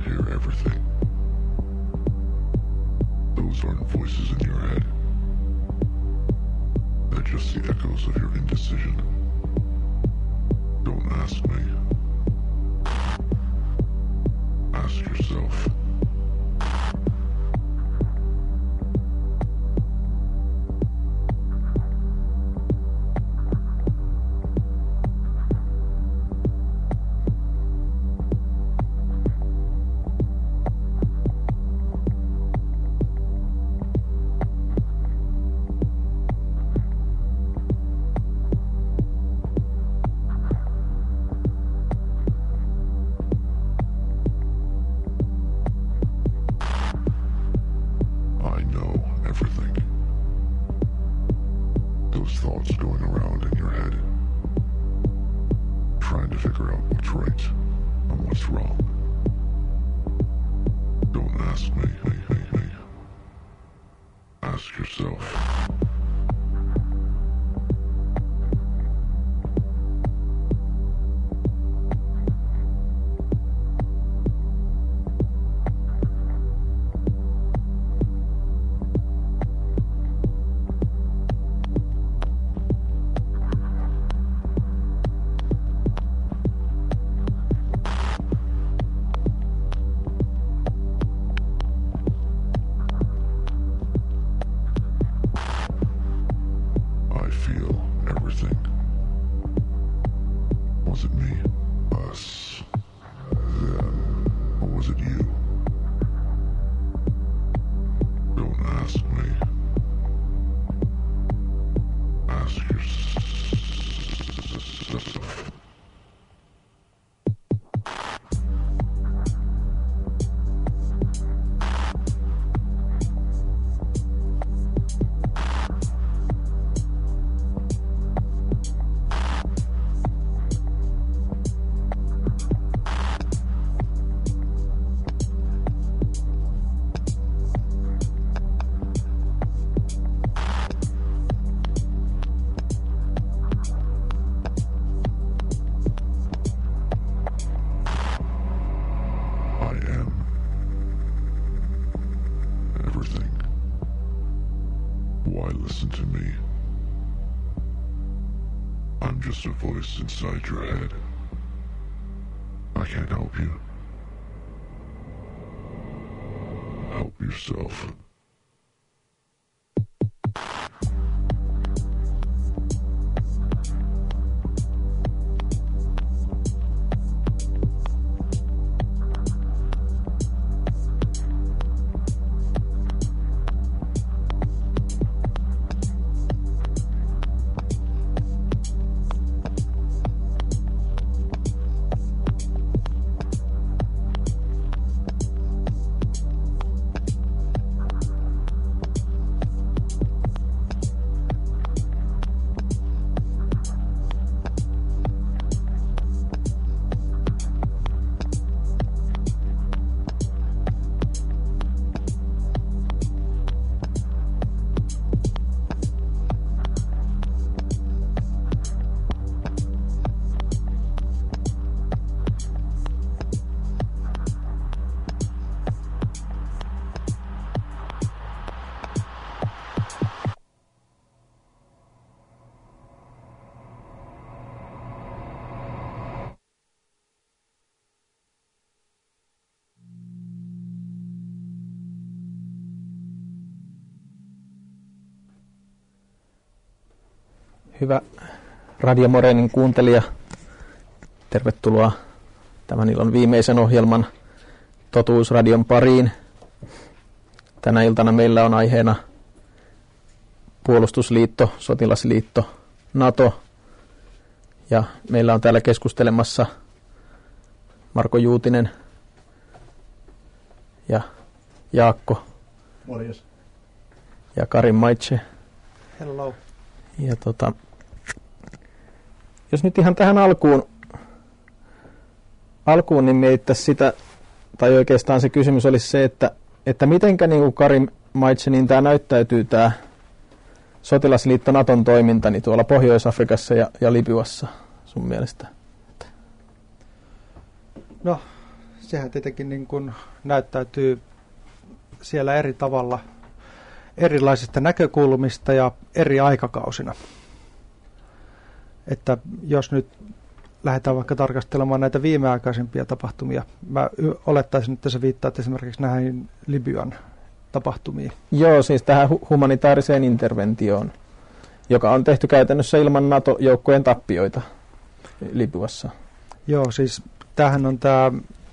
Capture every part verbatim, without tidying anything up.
hear everything. Those aren't voices in your head. They're just the echoes of your indecision. Don't ask me. Ask yourself. Thoughts going around in your head, trying to figure out what's right and what's wrong. Don't ask me, me, me, me. Ask yourself. Was it me, us, them, or was it you? Don't ask me. Ask yourself. Why listen to me? I'm just a voice inside your head. I can't help you. Help yourself. Hyvä Radio Morenin kuuntelija, tervetuloa tämän illan viimeisen ohjelman Totuusradion pariin. Tänä iltana meillä on aiheena puolustusliitto, sotilasliitto, NATO. Ja meillä on täällä keskustelemassa Marko Juutinen ja Jaakko. Morjes. Ja Karin Maitse. Hello. Ja tota, jos nyt ihan tähän alkuun, alkuun niin mietittäisiin sitä, tai oikeastaan se kysymys olisi se, että, että mitenkä niin kuin Karin Maitse, niin tämä näyttäytyy tämä sotilasliitto Naton toiminta niin tuolla Pohjois-Afrikassa ja, ja Libyassa sun mielestä? No, sehän tietenkin niin kuin näyttäytyy siellä eri tavalla erilaisista näkökulmista ja eri aikakausina. Että jos nyt lähdetään vaikka tarkastelemaan näitä viimeaikaisempia tapahtumia, mä olettaisin, että sä viittaat esimerkiksi näihin Libyan tapahtumiin. Joo, siis tähän hu- humanitaariseen interventioon, joka on tehty käytännössä ilman NATO-joukkojen tappioita Libyassa. Joo, siis tämähän on tämä,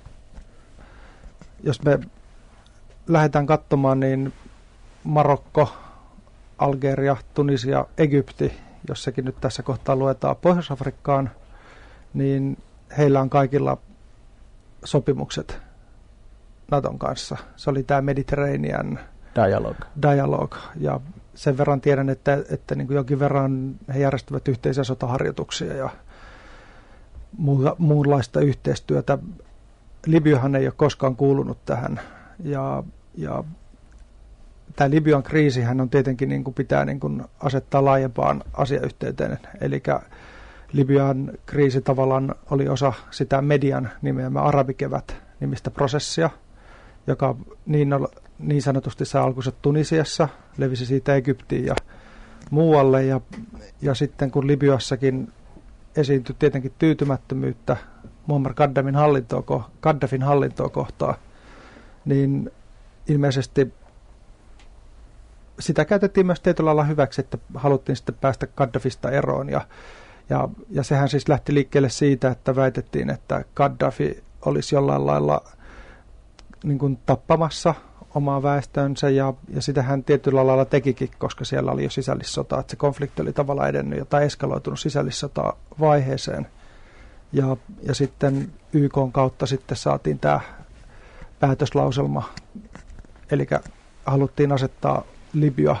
jos me lähdetään katsomaan, niin Marokko, Algeria, Tunisia, Egypti, jossakin nyt tässä kohtaa luetaan Pohjois-Afrikkaan, niin heillä on kaikilla sopimukset Naton kanssa. Se oli tämä Mediterranean Dialogue. Dialogue. Ja sen verran tiedän, että, että niin kuin jonkin verran he järjestävät yhteisiä sotaharjoituksia ja muunlaista yhteistyötä. Libyahan ei ole koskaan kuulunut tähän. Ja, ja tämä Libyan kriisihän on tietenkin, niin kuin pitää niin kuin asettaa laajempaan asiayhteyteen. Eli Libyan kriisi tavallaan oli osa sitä median nimeämä arabikevät nimistä prosessia, joka niin, niin sanotusti sai alkunsa Tunisiassa, levisi siitä Egyptiin ja muualle. Ja, ja sitten kun Libyassakin esiintyi tietenkin tyytymättömyyttä Muammar Gaddafin hallintoa, Gaddafin hallintoa kohtaan, niin ilmeisesti sitä käytettiin myös tietyllä lailla hyväksi, että haluttiin sitten päästä Gaddafista eroon. Ja, ja, ja sehän siis lähti liikkeelle siitä, että väitettiin, että Gaddafi olisi jollain lailla niin kuin tappamassa omaa väestönsä, ja, ja sitä hän tietyllä lailla tekikin, koska siellä oli jo sisällissota, että se konflikti oli tavallaan edennyt tai eskaloitunut sisällissota vaiheeseen. Ja, ja sitten Y K:n kautta sitten saatiin tämä päätöslauselma, eli haluttiin asettaa Libya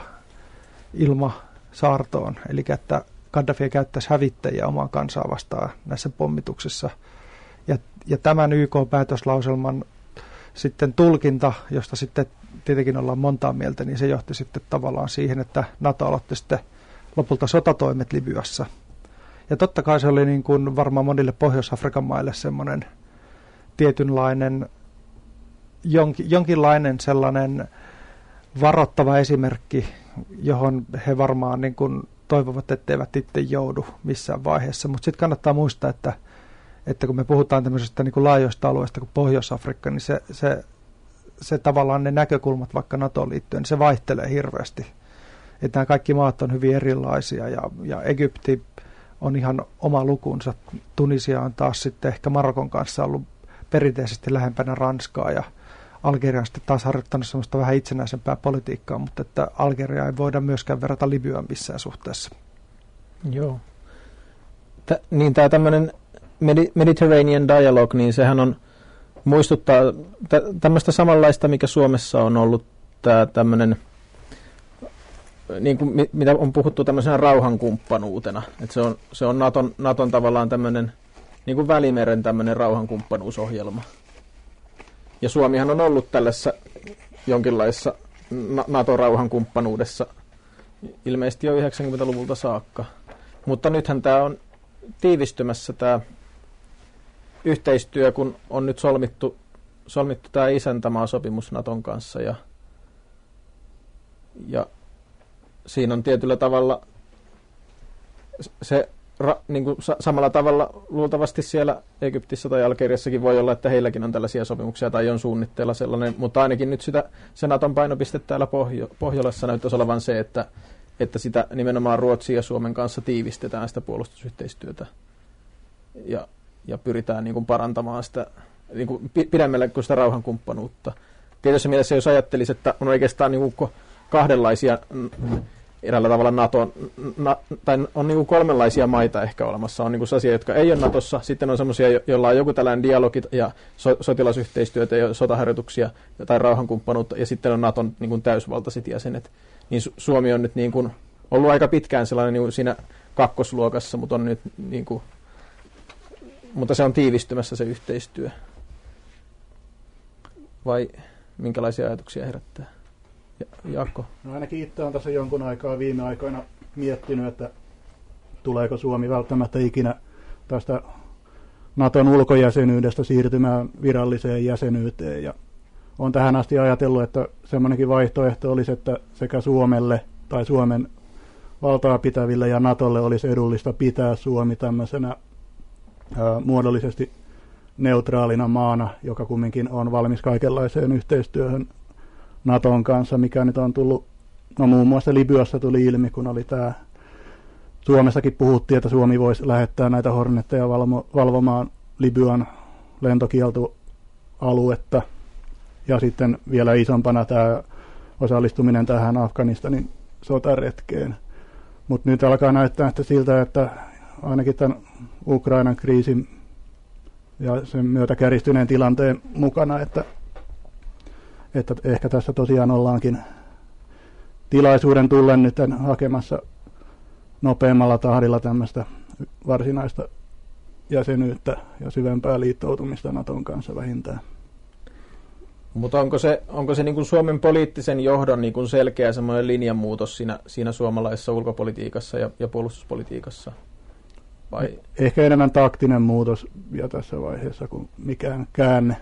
ilmasaartoon, eli että Gaddafi käyttäisi hävittäjiä omaa kansaa vastaan näissä pommituksissa. Ja, ja tämän Y K-päätöslauselman sitten tulkinta, josta sitten tietenkin ollaan montaa mieltä, niin se johti sitten tavallaan siihen, että NATO aloitti sitten lopulta sotatoimet Libyassa. Ja totta kai se oli niin kuin varmaan monille Pohjois-Afrikan maille semmoinen tietynlainen, jonkin, jonkinlainen sellainen varoittava esimerkki, johon he varmaan niin kuin toivovat, etteivät itse joudu missään vaiheessa. Mutta sitten kannattaa muistaa, että, että kun me puhutaan tämmöisestä niin kuin laajoista alueista kuin Pohjois-Afrikka, niin se, se, se tavallaan ne näkökulmat vaikka NATOon liittyen, niin se vaihtelee hirveästi. Että nämä kaikki maat on hyvin erilaisia ja, ja Egypti on ihan oma lukunsa. Tunisia on taas sitten ehkä Marokon kanssa ollut perinteisesti lähempänä Ranskaa ja Algeria on sitten taas harjoittanut semmoista vähän itsenäisempää politiikkaa, mutta että Algeria ei voida myöskään verrata Libyaan missään suhteessa. Joo. Tä, niin tämä tämmöinen Mediterranean Dialogue, niin sehän on, muistuttaa tä, tämmöistä samanlaista, mikä Suomessa on ollut tämä tämmöinen, niin kuin mitä on puhuttu tämmöisenä rauhankumppanuutena. Että se on, se on Naton, Naton tavallaan tämmöinen niin kuin Välimeren tämmöinen rauhankumppanuusohjelma. Ja Suomihan on ollut tällaisessa jonkinlaisessa NATO-rauhankumppanuudessa ilmeisesti jo yhdeksänkymmentäluvulta saakka. Mutta nythän tämä on tiivistymässä tämä yhteistyö, kun on nyt solmittu, solmittu tämä isäntämaasopimus Naton kanssa. Ja, ja siinä on tietyllä tavalla se Ra, niin kuin sa- samalla tavalla luultavasti siellä Egyptissä tai Algeriassakin voi olla, että heilläkin on tällaisia sopimuksia tai on suunnitteilla sellainen, mutta ainakin nyt sitä, se Naton painopiste täällä Pohjo- Pohjolassa näyttäisi olevan se, että, että sitä nimenomaan Ruotsin ja Suomen kanssa tiivistetään sitä puolustusyhteistyötä ja, ja pyritään niin kuin parantamaan sitä niin kuin pidemmälle kuin sitä rauhankumppanuutta. Tietysti mielessä jos ajattelisi, että on oikeastaan niin kuin kahdenlaisia eräällä tavalla NATO, na, tai on niin kuin kolmenlaisia maita ehkä olemassa. On niin kuin sellaisia, jotka ei ole Natossa, sitten on sellaisia, joilla on joku tällainen dialogi ja so, sotilasyhteistyötä ja sotaharjoituksia tai rauhankumppanuutta, ja sitten on Naton niin kuin täysvaltaiset jäsenet. Niin Su- Suomi on nyt niin kuin ollut aika pitkään sellainen niin kuin siinä kakkosluokassa, mutta, on nyt niin kuin, mutta se on tiivistymässä se yhteistyö. Vai minkälaisia ajatuksia herättää? Ja, Jaakko? No ainakin itse olen tässä jonkun aikaa viime aikoina miettinyt, että tuleeko Suomi välttämättä ikinä tästä Naton ulkojäsenyydestä siirtymään viralliseen jäsenyyteen. Ja olen tähän asti ajatellut, että semmoinenkin vaihtoehto olisi, että sekä Suomelle tai Suomen valtaa pitäville ja Natolle olisi edullista pitää Suomi tämmöisenä ää, muodollisesti neutraalina maana, joka kumminkin on valmis kaikenlaiseen yhteistyöhön Naton kanssa, mikä nyt on tullut, no muun muassa Libyassa tuli ilmi, kun oli tämä, Suomessakin puhuttiin, että Suomi voisi lähettää näitä Hornetteja valvo, valvomaan Libyan lentokieltoaluetta, ja sitten vielä isompana tämä osallistuminen tähän Afganistanin sotaretkeen. Mutta nyt alkaa näyttää että siltä, että ainakin tämän Ukrainan kriisin ja sen myötä kärjistyneen tilanteen mukana, että, että ehkä tässä tosiaan ollaankin tilaisuuden tullen nyt hakemassa nopeammalla tahdilla tämmöistä varsinaista jäsenyyttä ja syvempää liittoutumista Naton kanssa vähintään. Mutta onko se, onko se niin kuin Suomen poliittisen johdon niin kuin selkeä semmoinen linjanmuutos siinä, siinä suomalaisessa ulkopolitiikassa ja, ja puolustuspolitiikassa? Vai? Ehkä enemmän taktinen muutos ja tässä vaiheessa kuin mikään käänne.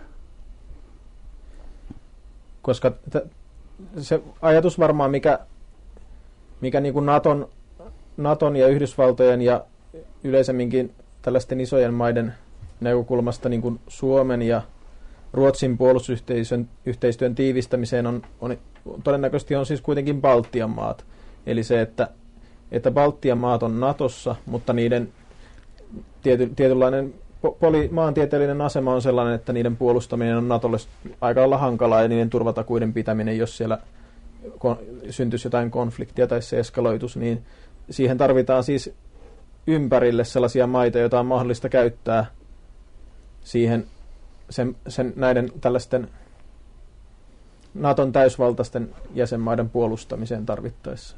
Koska t- se ajatus varmaan, mikä, mikä niin kuin Naton, Naton ja Yhdysvaltojen ja yleisemminkin tällaisten isojen maiden näkökulmasta niin kuin Suomen ja Ruotsin puolustusyhteistyön yhteistyön tiivistämiseen on, on todennäköisesti on siis kuitenkin Baltian maat. Eli se, että, että Baltian maat on Natossa, mutta niiden tiety, tietynlainen poli, maantieteellinen asema on sellainen, että niiden puolustaminen on Natolle aika lailla hankalaa ja niiden turvatakuiden pitäminen, jos siellä kon, syntyisi jotain konfliktia tai se eskaloitus, niin siihen tarvitaan siis ympärille sellaisia maita, joita on mahdollista käyttää siihen Sen, sen näiden tällaisten Naton täysvaltaisten jäsenmaiden puolustamiseen tarvittaessa.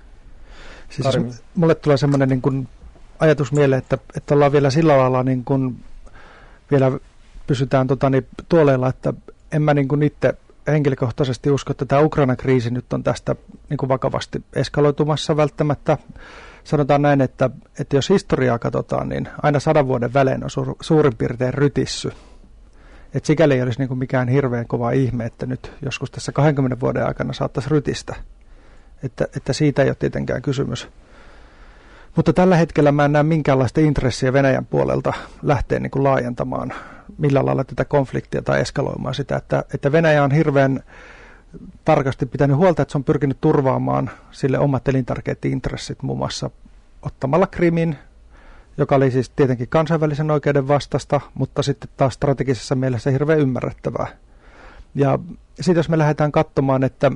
Siis mulle tulee semmoinen niin kuin ajatus mieleen, että, että ollaan vielä sillä lailla niin kuin vielä pysytään tota, niin, tuoleilla, että en mä niin kuin itse henkilökohtaisesti usko, että tämä Ukraina-kriisi nyt on tästä niin kuin vakavasti eskaloitumassa välttämättä. Sanotaan näin, että, että jos historiaa katsotaan, niin aina sadan vuoden välein on suur, suurin piirtein rytissy. Että sikäli ei olisi niin kuin mikään hirveän kova ihme, että nyt joskus tässä kahdenkymmenen vuoden aikana saattaisi rytistä. Että, että siitä ei ole tietenkään kysymys. Mutta tällä hetkellä mä en näe minkäänlaista intressiä Venäjän puolelta lähteä niin kuin laajentamaan millä lailla tätä konfliktia tai eskaloimaan sitä. Että, että Venäjä on hirveän tarkasti pitänyt huolta, että se on pyrkinyt turvaamaan sille omat elintärkeät intressit, muun muassa ottamalla Krimin, joka oli siis tietenkin kansainvälisen oikeuden vastasta, mutta sitten taas strategisessa mielessä hirveän ymmärrettävää. Ja sitten jos me lähdetään katsomaan, että,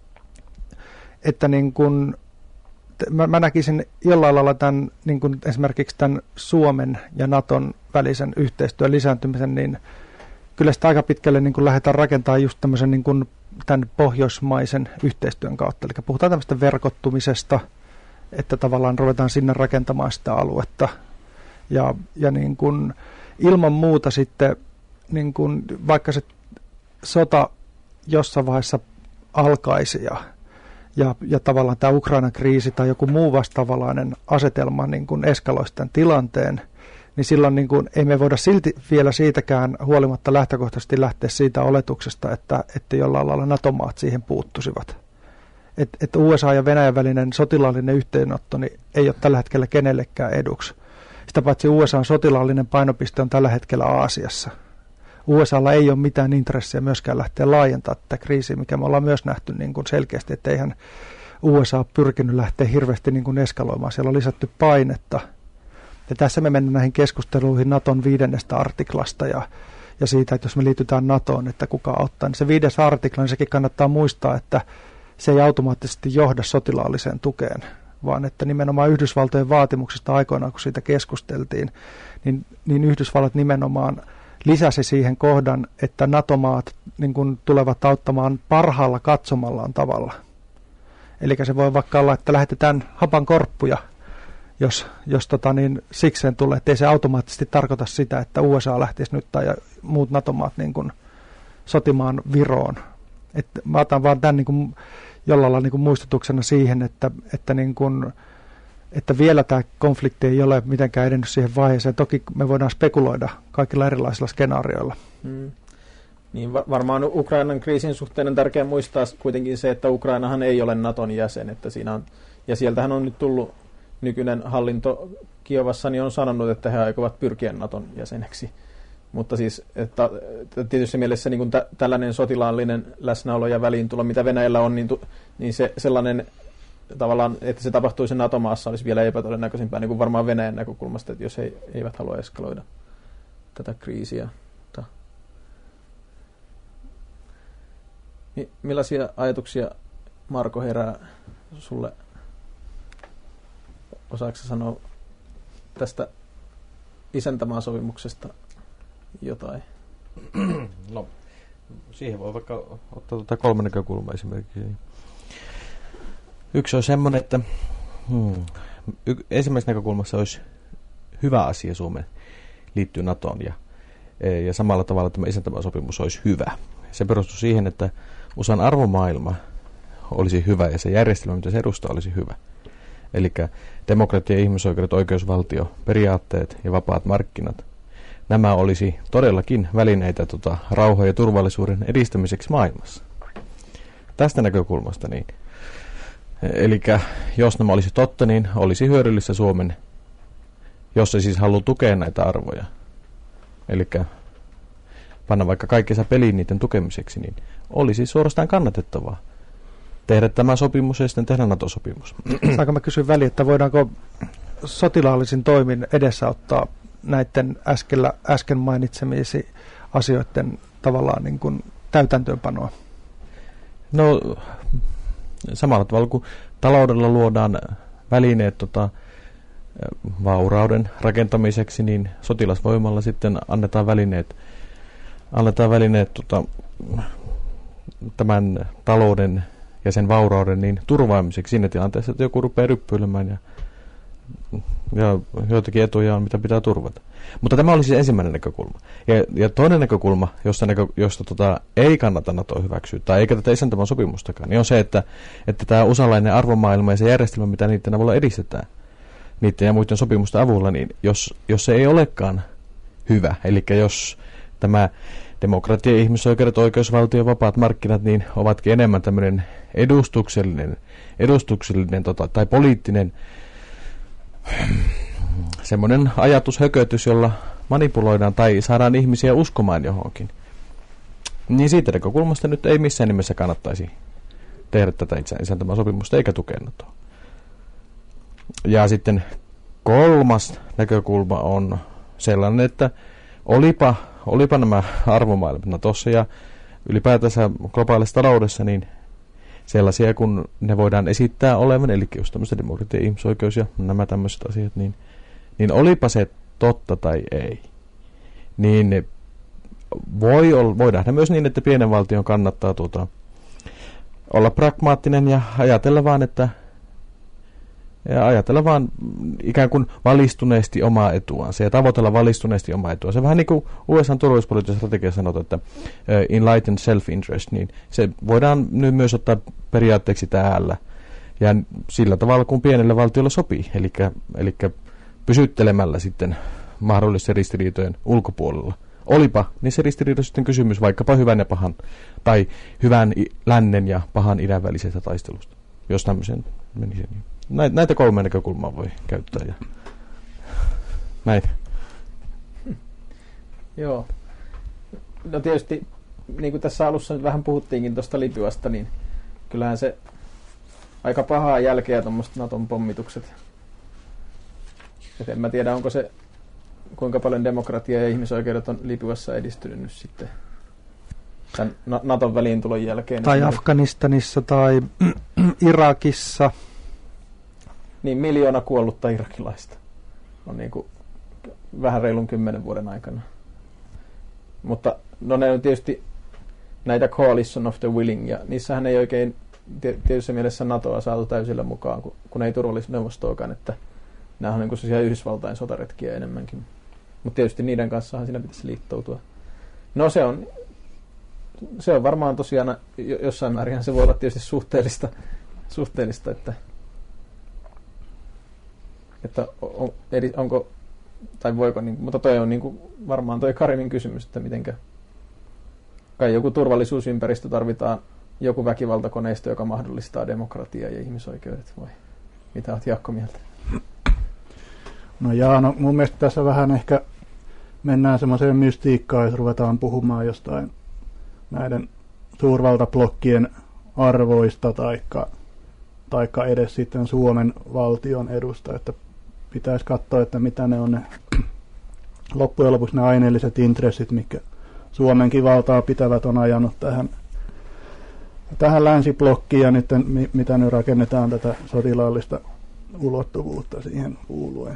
että niin kun, mä, mä näkisin jollain lailla tämän, niin kun esimerkiksi tämän Suomen ja Naton välisen yhteistyön lisääntymisen, niin kyllä sitä aika pitkälle niin kun lähdetään rakentamaan just tämmöisen niin kun tämän pohjoismaisen yhteistyön kautta. Eli puhutaan tämmöistä verkottumisesta, että tavallaan ruvetaan sinne rakentamaan sitä aluetta. Ja, ja niin kuin ilman muuta sitten, niin kuin vaikka se sota jossain vaiheessa alkaisi ja, ja, ja tavallaan tämä Ukrainan kriisi tai joku muu vastaavalainen asetelma niin kuin eskaloisi tämän tilanteen, niin silloin niin kuin, ei me voida silti vielä siitäkään huolimatta lähtökohtaisesti lähteä siitä oletuksesta, että, että jollain lailla NATO-maat siihen puuttuisivat. Että et U S A ja Venäjän välinen sotilaallinen yhteenotto niin ei ole tällä hetkellä kenellekään eduksi. Sitä paitsi U S A:n sotilaallinen painopiste on tällä hetkellä Aasiassa. U S A:lla ei ole mitään intressiä myöskään lähteä laajentamaan tätä kriisiä, mikä me ollaan myös nähty niin kuin selkeästi, että eihän U S A ole pyrkinyt lähteä hirveästi niin kuin eskaloimaan. Siellä on lisätty painetta. Ja tässä me mennään näihin keskusteluihin Naton viidennestä artiklasta ja, ja siitä, että jos me liitytään NATOon, että kuka ottaa. Niin se viides artikla, niin sekin kannattaa muistaa, että se ei automaattisesti johda sotilaalliseen tukeen, vaan että nimenomaan Yhdysvaltojen vaatimuksista aikoinaan, kun siitä keskusteltiin, niin, niin Yhdysvallat nimenomaan lisäsi siihen kohdan, että NATO-maat niin kun tulevat auttamaan parhaalla katsomallaan tavalla. Eli se voi vaikka olla, että lähetetään hapankorppuja, jos, jos tota niin, sikseen tulee, ettei se automaattisesti tarkoita sitä, että U S A lähtisi nyt tai muut NATO-maat niin kun sotimaan Viroon. Et mä otan vaan tämän niin kun jollain lailla niin kuin muistutuksena siihen, että, että niin kuin että vielä tämä konflikti ei ole mitenkään edennyt siihen vaiheeseen. Toki me voidaan spekuloida kaikilla erilaisilla skenaarioilla. Hmm. Niin varmaan Ukrainan kriisin suhteen on tärkeää muistaa kuitenkin se, että Ukrainahan ei ole Naton jäsen, että siinä on, ja sieltähän on nyt tullut nykyinen hallinto Kiovassa, niin on sanonut, että he aikovat pyrkiä Naton jäseneksi. Mutta siis, että tietysti mielessä niin kuin tä, tällainen sotilaallinen läsnäolo ja väliintulo, mitä Venäjällä on, niin, tu, niin se sellainen tavallaan, että se tapahtuisi NATO-maassa, olisi vielä epätodennäköisempää, niin kuin varmaan Venäjän näkökulmasta, että jos he eivät halua eskaloida tätä kriisiä. Millaisia ajatuksia, Marko, herää sulle? Osaatko sanoa tästä isäntämaasopimuksesta jotain? No, siihen voi vaikka ottaa tuota kolme näkökulmaa esimerkiksi. Yksi on semmoinen, että hmm, y- ensimmäisessä näkökulmassa olisi hyvä asia Suomen liittyy NATOon ja, ja samalla tavalla tämä isäntämaasopimus olisi hyvä. Se perustuu siihen, että U S A:n arvomaailma olisi hyvä ja se järjestelmä, mitä se edustaa, olisi hyvä. Eli demokratia, ihmisoikeudet, oikeusvaltio, periaatteet ja vapaat markkinat. Nämä olisi todellakin välineitä tota, rauhan ja turvallisuuden edistämiseksi maailmassa. Tästä näkökulmasta niin. Eli jos nämä olisi totta, niin olisi hyödyllistä Suomen, jos se siis haluaa tukea näitä arvoja. Eli panna vaikka kaikkensa peliin niiden tukemiseksi, niin olisi suorastaan kannatettavaa tehdä tämä sopimus ja sitten tehdä NATO-sopimus. Saanko mä kysyä väliin, että voidaanko sotilaallisin toimin edesauttaa näiden äskellä, äsken mainitsemiesi asioiden tavallaan niin kuin täytäntöönpanoa? No samalla tavalla kuin taloudella luodaan välineet tota, vaurauden rakentamiseksi, niin sotilasvoimalla sitten annetaan välineet annetaan välineet tota, tämän talouden ja sen vaurauden niin turvaamiseksi siinä tilanteessa, että joku rupeaa ryppyilemään ja, ja joitakin etuja on, mitä pitää turvata. Mutta tämä oli siis ensimmäinen näkökulma. Ja, ja toinen näkökulma, josta, näkö, josta tota, ei kannata NATOa hyväksyä, tai eikä tätä isäntämaan sopimustakaan, niin on se, että, että tämä usalainen arvomaailma ja se järjestelmä, mitä niiden avulla edistetään, niiden ja muiden sopimusten avulla, niin jos, jos se ei olekaan hyvä, eli jos tämä demokratia, ihmisoikeudet, oikeusvaltio, vapaat markkinat, niin ovatkin enemmän tämmöinen edustuksellinen, edustuksellinen tota, tai poliittinen semmoinen ajatushökötys, jolla manipuloidaan tai saadaan ihmisiä uskomaan johonkin. Niin siitä näkökulmasta nyt ei missään nimessä kannattaisi tehdä tätä isäntämaan sopimusta eikä tukea NATOa. Ja sitten kolmas näkökulma on sellainen, että olipa Olipa nämä arvomaailmat NATOssa ja ylipäätänsä globaalissa taloudessa niin sellaisia, kun ne voidaan esittää olevan, eli just tämmöistä demokratia, ihmisoikeus ja nämä tämmöiset asiat, niin, niin olipa se totta tai ei, niin voi olla, voi nähdä myös niin, että pienen valtion kannattaa tuota, olla pragmaattinen ja ajatella vaan, että ja ajatella vaan ikään kuin valistuneesti omaa etuansa ja tavoitella valistuneesti omaa etuansa. Se vähän niin kuin U S A:n turvallisuuspoliittisessa strategiassa sanotaan, että uh, enlightened self-interest, niin se voidaan nyt myös ottaa periaatteeksi täällä ja sillä tavalla, kun pienelle valtiolle sopii, eli, eli pysyttelemällä sitten mahdollisten ristiriitojen ulkopuolella. Olipa niissä ristiriidoissa sitten kysymys vaikkapa hyvän ja pahan, tai hyvän lännen ja pahan idän välisestä taistelusta, jos tämmöisen menisi niin. Näitä kolme näkökulmaa voi käyttää ja näin. Joo. No tietysti, niin kuin tässä alussa nyt vähän puhuttiinkin tuosta Libyasta, niin kyllähän se aika pahaa jälkeä tuommoiset Naton pommitukset. Et en mä tiedä, onko se, kuinka paljon demokratia ja ihmisoikeudet on Libyassa edistynyt nyt sitten tämän Naton väliintulon jälkeen. Tai Afganistanissa tai Irakissa. Niin, miljoona kuollutta irakilaista on niin kuin vähän reilun kymmenen vuoden aikana. Mutta no ne on tietysti näitä Coalition of the Willing, ja niissähän ei oikein tietyssä mielessä NATOa saatu täysillä mukaan, kun, kun ei turvallisuusneuvostoakaan, että nämä on niin kuin sellaisia Yhdysvaltain sotaretkiä enemmänkin. Mutta tietysti niiden kanssahan siinä pitäisi liittoutua. No se on, se on varmaan tosiaan, jossain määrin se voi olla tietysti suhteellista, suhteellista että että on, onko, tai voiko, niin, mutta toi on niin kuin, varmaan toi Karimin kysymys, että mitenkä, kai joku turvallisuusympäristö tarvitaan, joku väkivaltakoneisto, joka mahdollistaa demokratiaa ja ihmisoikeudet, vai mitä olet Jaakko mieltä? No jaa, no mun mielestä tässä vähän ehkä mennään semmoiseen mystiikkaan, jos ruvetaan puhumaan jostain näiden suurvaltablokkien arvoista taikka, taikka edes sitten Suomen valtion edusta, että pitäisi katsoa, että mitä ne on ne loppujen lopuksi ne aineelliset intressit, mitkä Suomenkin valtaa pitävät on ajanut tähän, tähän länsiblokkiin ja nyt mitä nyt rakennetaan tätä sotilaallista ulottuvuutta siihen kuuluen.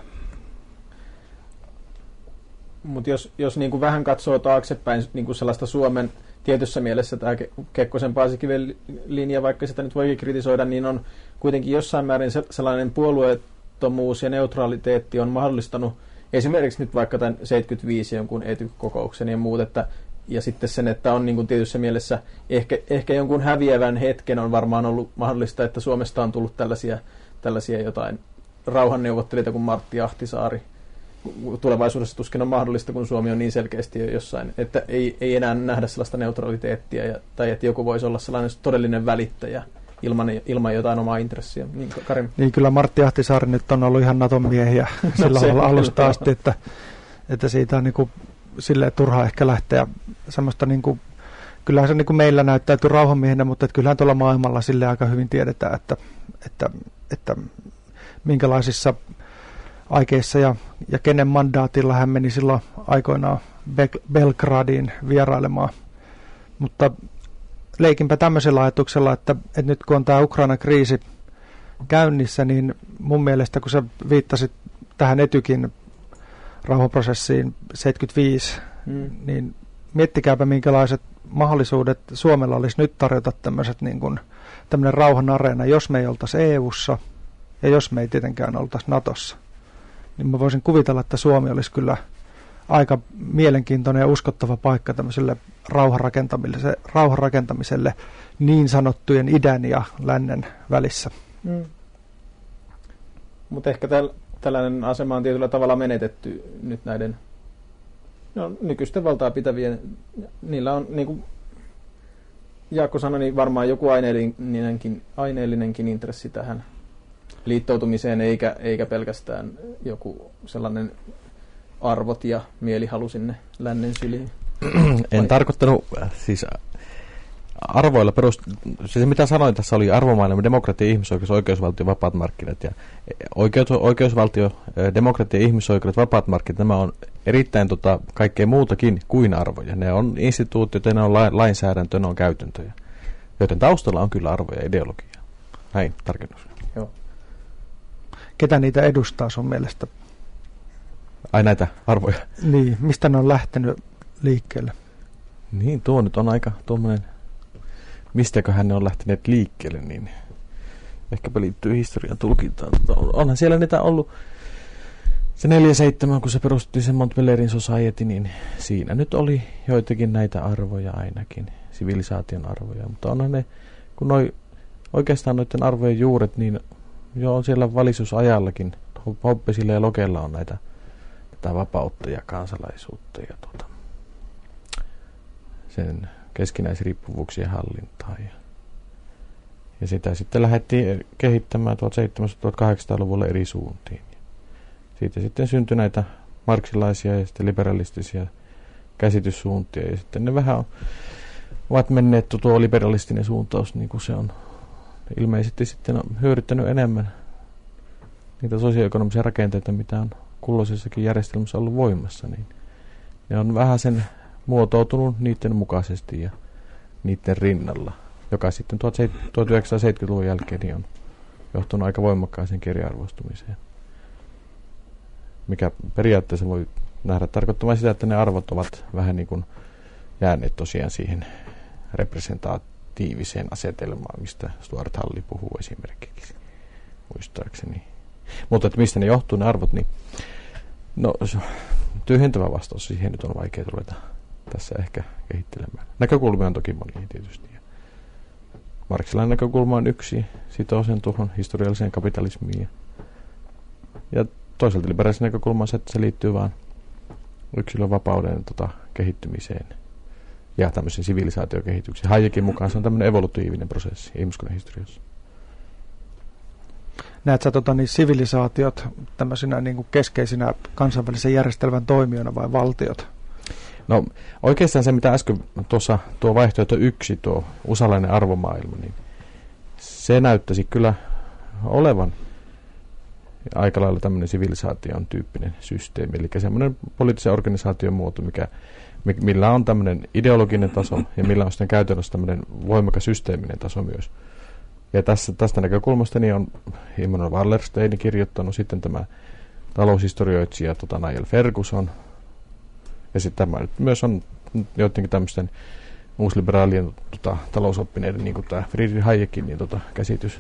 Mutta jos, jos niinku vähän katsoo taaksepäin niinku sellaista Suomen tietyssä mielessä tämä Kekkosen Paasikiven linja, vaikka sitä nyt voikin kritisoida, niin on kuitenkin jossain määrin sellainen puolueettomuus ja neutraliteetti on mahdollistanut esimerkiksi nyt vaikka tämän seitsemänkymmentäviisi jonkun E T Y-kokouksen ja muut, että, ja sitten sen, että on niin kuin tietyssä mielessä ehkä, ehkä jonkun häviävän hetken on varmaan ollut mahdollista, että Suomesta on tullut tällaisia, tällaisia jotain rauhanneuvottelijoita kuin Martti Ahtisaari. Tulevaisuudessa tuskin on mahdollista, kun Suomi on niin selkeästi jo jossain, että ei, ei enää nähdä sellaista neutraliteettia, ja, tai että joku voisi olla sellainen todellinen välittäjä ilman, ilman jotain omaa intressiä. Niin, Karim? Niin kyllä Martti Ahtisaari nyt on ollut ihan Naton miehiä sillä no, alusta asti, että, että siitä on niin kuin, silleen turha ehkä lähteä semmoista, niin kuin, kyllähän se niin kuin meillä näyttäytyy rauhanmiehenä, mutta että kyllähän tuolla maailmalla silleen aika hyvin tiedetään, että, että, että minkälaisissa aikeissa ja, ja kenen mandaatilla hän meni silloin aikoinaan Bel- Belgradiin vierailemaan. Mutta leikinpä tämmöisellä ajatuksella, että, että nyt kun on tämä Ukraina-kriisi käynnissä, niin mun mielestä kun sä viittasit tähän Etykin rauhanprosessiin seitsemänkymmentäviisi, hmm. niin miettikääpä minkälaiset mahdollisuudet Suomella olisi nyt tarjota tämmöiset niin kuin tämmöinen rauhan areena, jos me ei oltaisi E U:ssa ja jos me ei tietenkään oltaisi Natossa. Niin mä voisin kuvitella, että Suomi olisi kyllä aika mielenkiintoinen ja uskottava paikka tämmöiselle rauhan rakentamiselle, rauhan rakentamiselle niin sanottujen idän ja lännen välissä. Mm. Mutta ehkä täl, tällainen asema on tietyllä tavalla menetetty nyt näiden no, nykyisten valtaa pitävien. Niillä on, niin kuin Jaakko sanoi, niin varmaan joku aineellinenkin, aineellinenkin intressi tähän liittoutumiseen, eikä, eikä pelkästään joku sellainen arvot ja mielihalu sinne lännen syliin. En Vai? tarkoittanut, siis arvoilla perust... Siis mitä sanoin tässä oli arvomaailma, demokratia, ihmisoikeus, oikeusvaltio, vapaat markkinat. Ja oikeus, oikeusvaltio, demokratia, ihmisoikeudet, vapaat markkinat, nämä on erittäin tota, kaikkea muutakin kuin arvoja. Ne on instituutioita, ne on lainsäädäntöä, ne on käytäntöjä. Joten taustalla on kyllä arvoja ja ideologia. Näin, tarkennus. Joo. Ketä niitä edustaa sun mielestä? Ai näitä arvoja? Niin, mistä ne on lähtenyt liikkeelle? Niin, tuo nyt on aika tuommoinen, mistäköhän ne on lähteneet liikkeelle, niin ehkäpä liittyy historian tulkintaan. Onhan siellä niitä ollut se neljä seitsemän, kun se perustettiin se Montpellierin Society, niin siinä nyt oli joitakin näitä arvoja ainakin, sivilisaation arvoja, mutta onhan ne, kun noi, oikeastaan noiden arvojen juuret, niin jo on siellä valisuusajallakin, Hobbesilla ja Lokella on näitä tätä vapautta ja kansalaisuutta ja tuota, sen keskinäisriippuvuuksien hallintaa. Ja, ja sitä sitten lähdettiin kehittämään tuhatseitsemänsataakahdeksankymmentäluvulle eri suuntiin. Siitä sitten syntyi näitä marksilaisia ja sitten liberalistisia käsityssuuntia. Ja sitten ne vähän ovat menneet tuo liberalistinen suuntaus, niin kuin se on ilmeisesti sitten on hyödyttänyt enemmän niitä sosioekonomisia rakenteita, mitä on kulloisessakin järjestelmässä ollut voimassa, niin ne on vähän sen muotoutunut niiden mukaisesti ja niiden rinnalla, joka sitten tuhatyhdeksänsataaseitsemänkymmentäluvun jälkeen niin on johtunut aika voimakkaaseen kirja-arvostumiseen, mikä periaatteessa voi nähdä tarkoittamaan sitä, että ne arvot ovat vähän niin kuin jääneet tosiaan siihen representatiiviseen asetelmaan, mistä Stuart Halli puhuu esimerkiksi, muistaakseni. Mutta että mistä ne johtuu, ne arvot, niin no tyhjentävä vastaus siihen nyt on vaikea ruveta tässä ehkä kehittelemään. Näkökulmia on toki monia tietysti. Marxilainen näkökulma on yksi, sitoo sen tuohon historialliseen kapitalismiin. Ja, Ja toisaalta liberaalisen näkökulma on se, että se liittyy vaan yksilön vapauden tota, kehittymiseen ja tämmöisen sivilisaatiokehitykseen. Hayekin mukaan se on tämmöinen evolutiivinen prosessi ihmiskunnan historiassa. Näet sä tota, niin sivilisaatiot tämmöisinä niin kuin keskeisinä kansainvälisen järjestelmän toimijoina vai valtiot? No oikeastaan se, mitä äsken tuossa tuo vaihtoehto yksi, tuo usalainen arvomaailma, niin se näyttäisi kyllä olevan aika lailla tämmöinen sivilisaation tyyppinen systeemi, eli semmoinen poliittisen organisaation muoto, mikä, millä on tämmöinen ideologinen taso ja millä on sitten käytännössä tämmöinen voimakas systeeminen taso myös. Ja tässä, tästä näkökulmasta niin on Immanuel Wallerstein kirjoittanut sitten tämä taloushistorioitsija tota, Niall Ferguson. Ja sitten tämä nyt myös on jotenkin tämmöisten uusliberaalien tota, talousoppineiden, niin kuin tämä Friedrich Hayekin niin, tota, käsitys.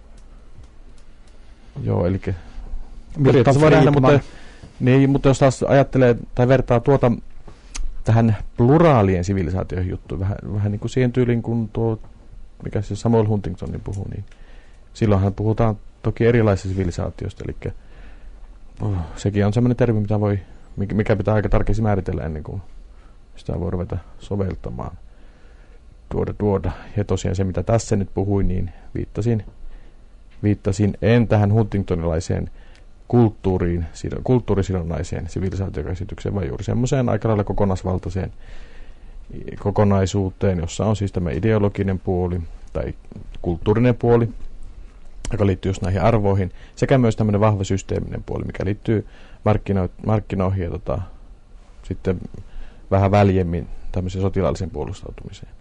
Joo, eli periaatteessa voi nähdä, mutta, niin, mutta jos taas ajattelee tai vertaa tuota tähän pluraalien sivilisaatioihin juttuun, vähän, vähän niin kuin siihen tyyliin, kun tuo, mikä se Samuel Huntington puhuu, niin silloinhan puhutaan toki erilaisista sivilisaatioista, eli oh, sekin on semmoinen termi, mitä voi, mikä pitää aika tarkasti määritellä ennen kuin sitä voi ruveta soveltamaan. Tuoda, tuoda. Ja tosiaan se, mitä tässä nyt puhuin, niin viittasin, viittasin en tähän huntingtonilaiseen kulttuuriin, kulttuurisidonnaiseen sivilisaatiokäsitykseen, vaan juuri semmoiseen aika lailla kokonaisvaltaiseen kokonaisuuteen, jossa on siis tämä ideologinen puoli tai kulttuurinen puoli, joka liittyy just näihin arvoihin, sekä myös tämmöinen vahva systeeminen puoli, mikä liittyy markkino- markkinoihin ja tota, sitten vähän väljemmin tämmöiseen sotilaalliseen puolustautumiseen.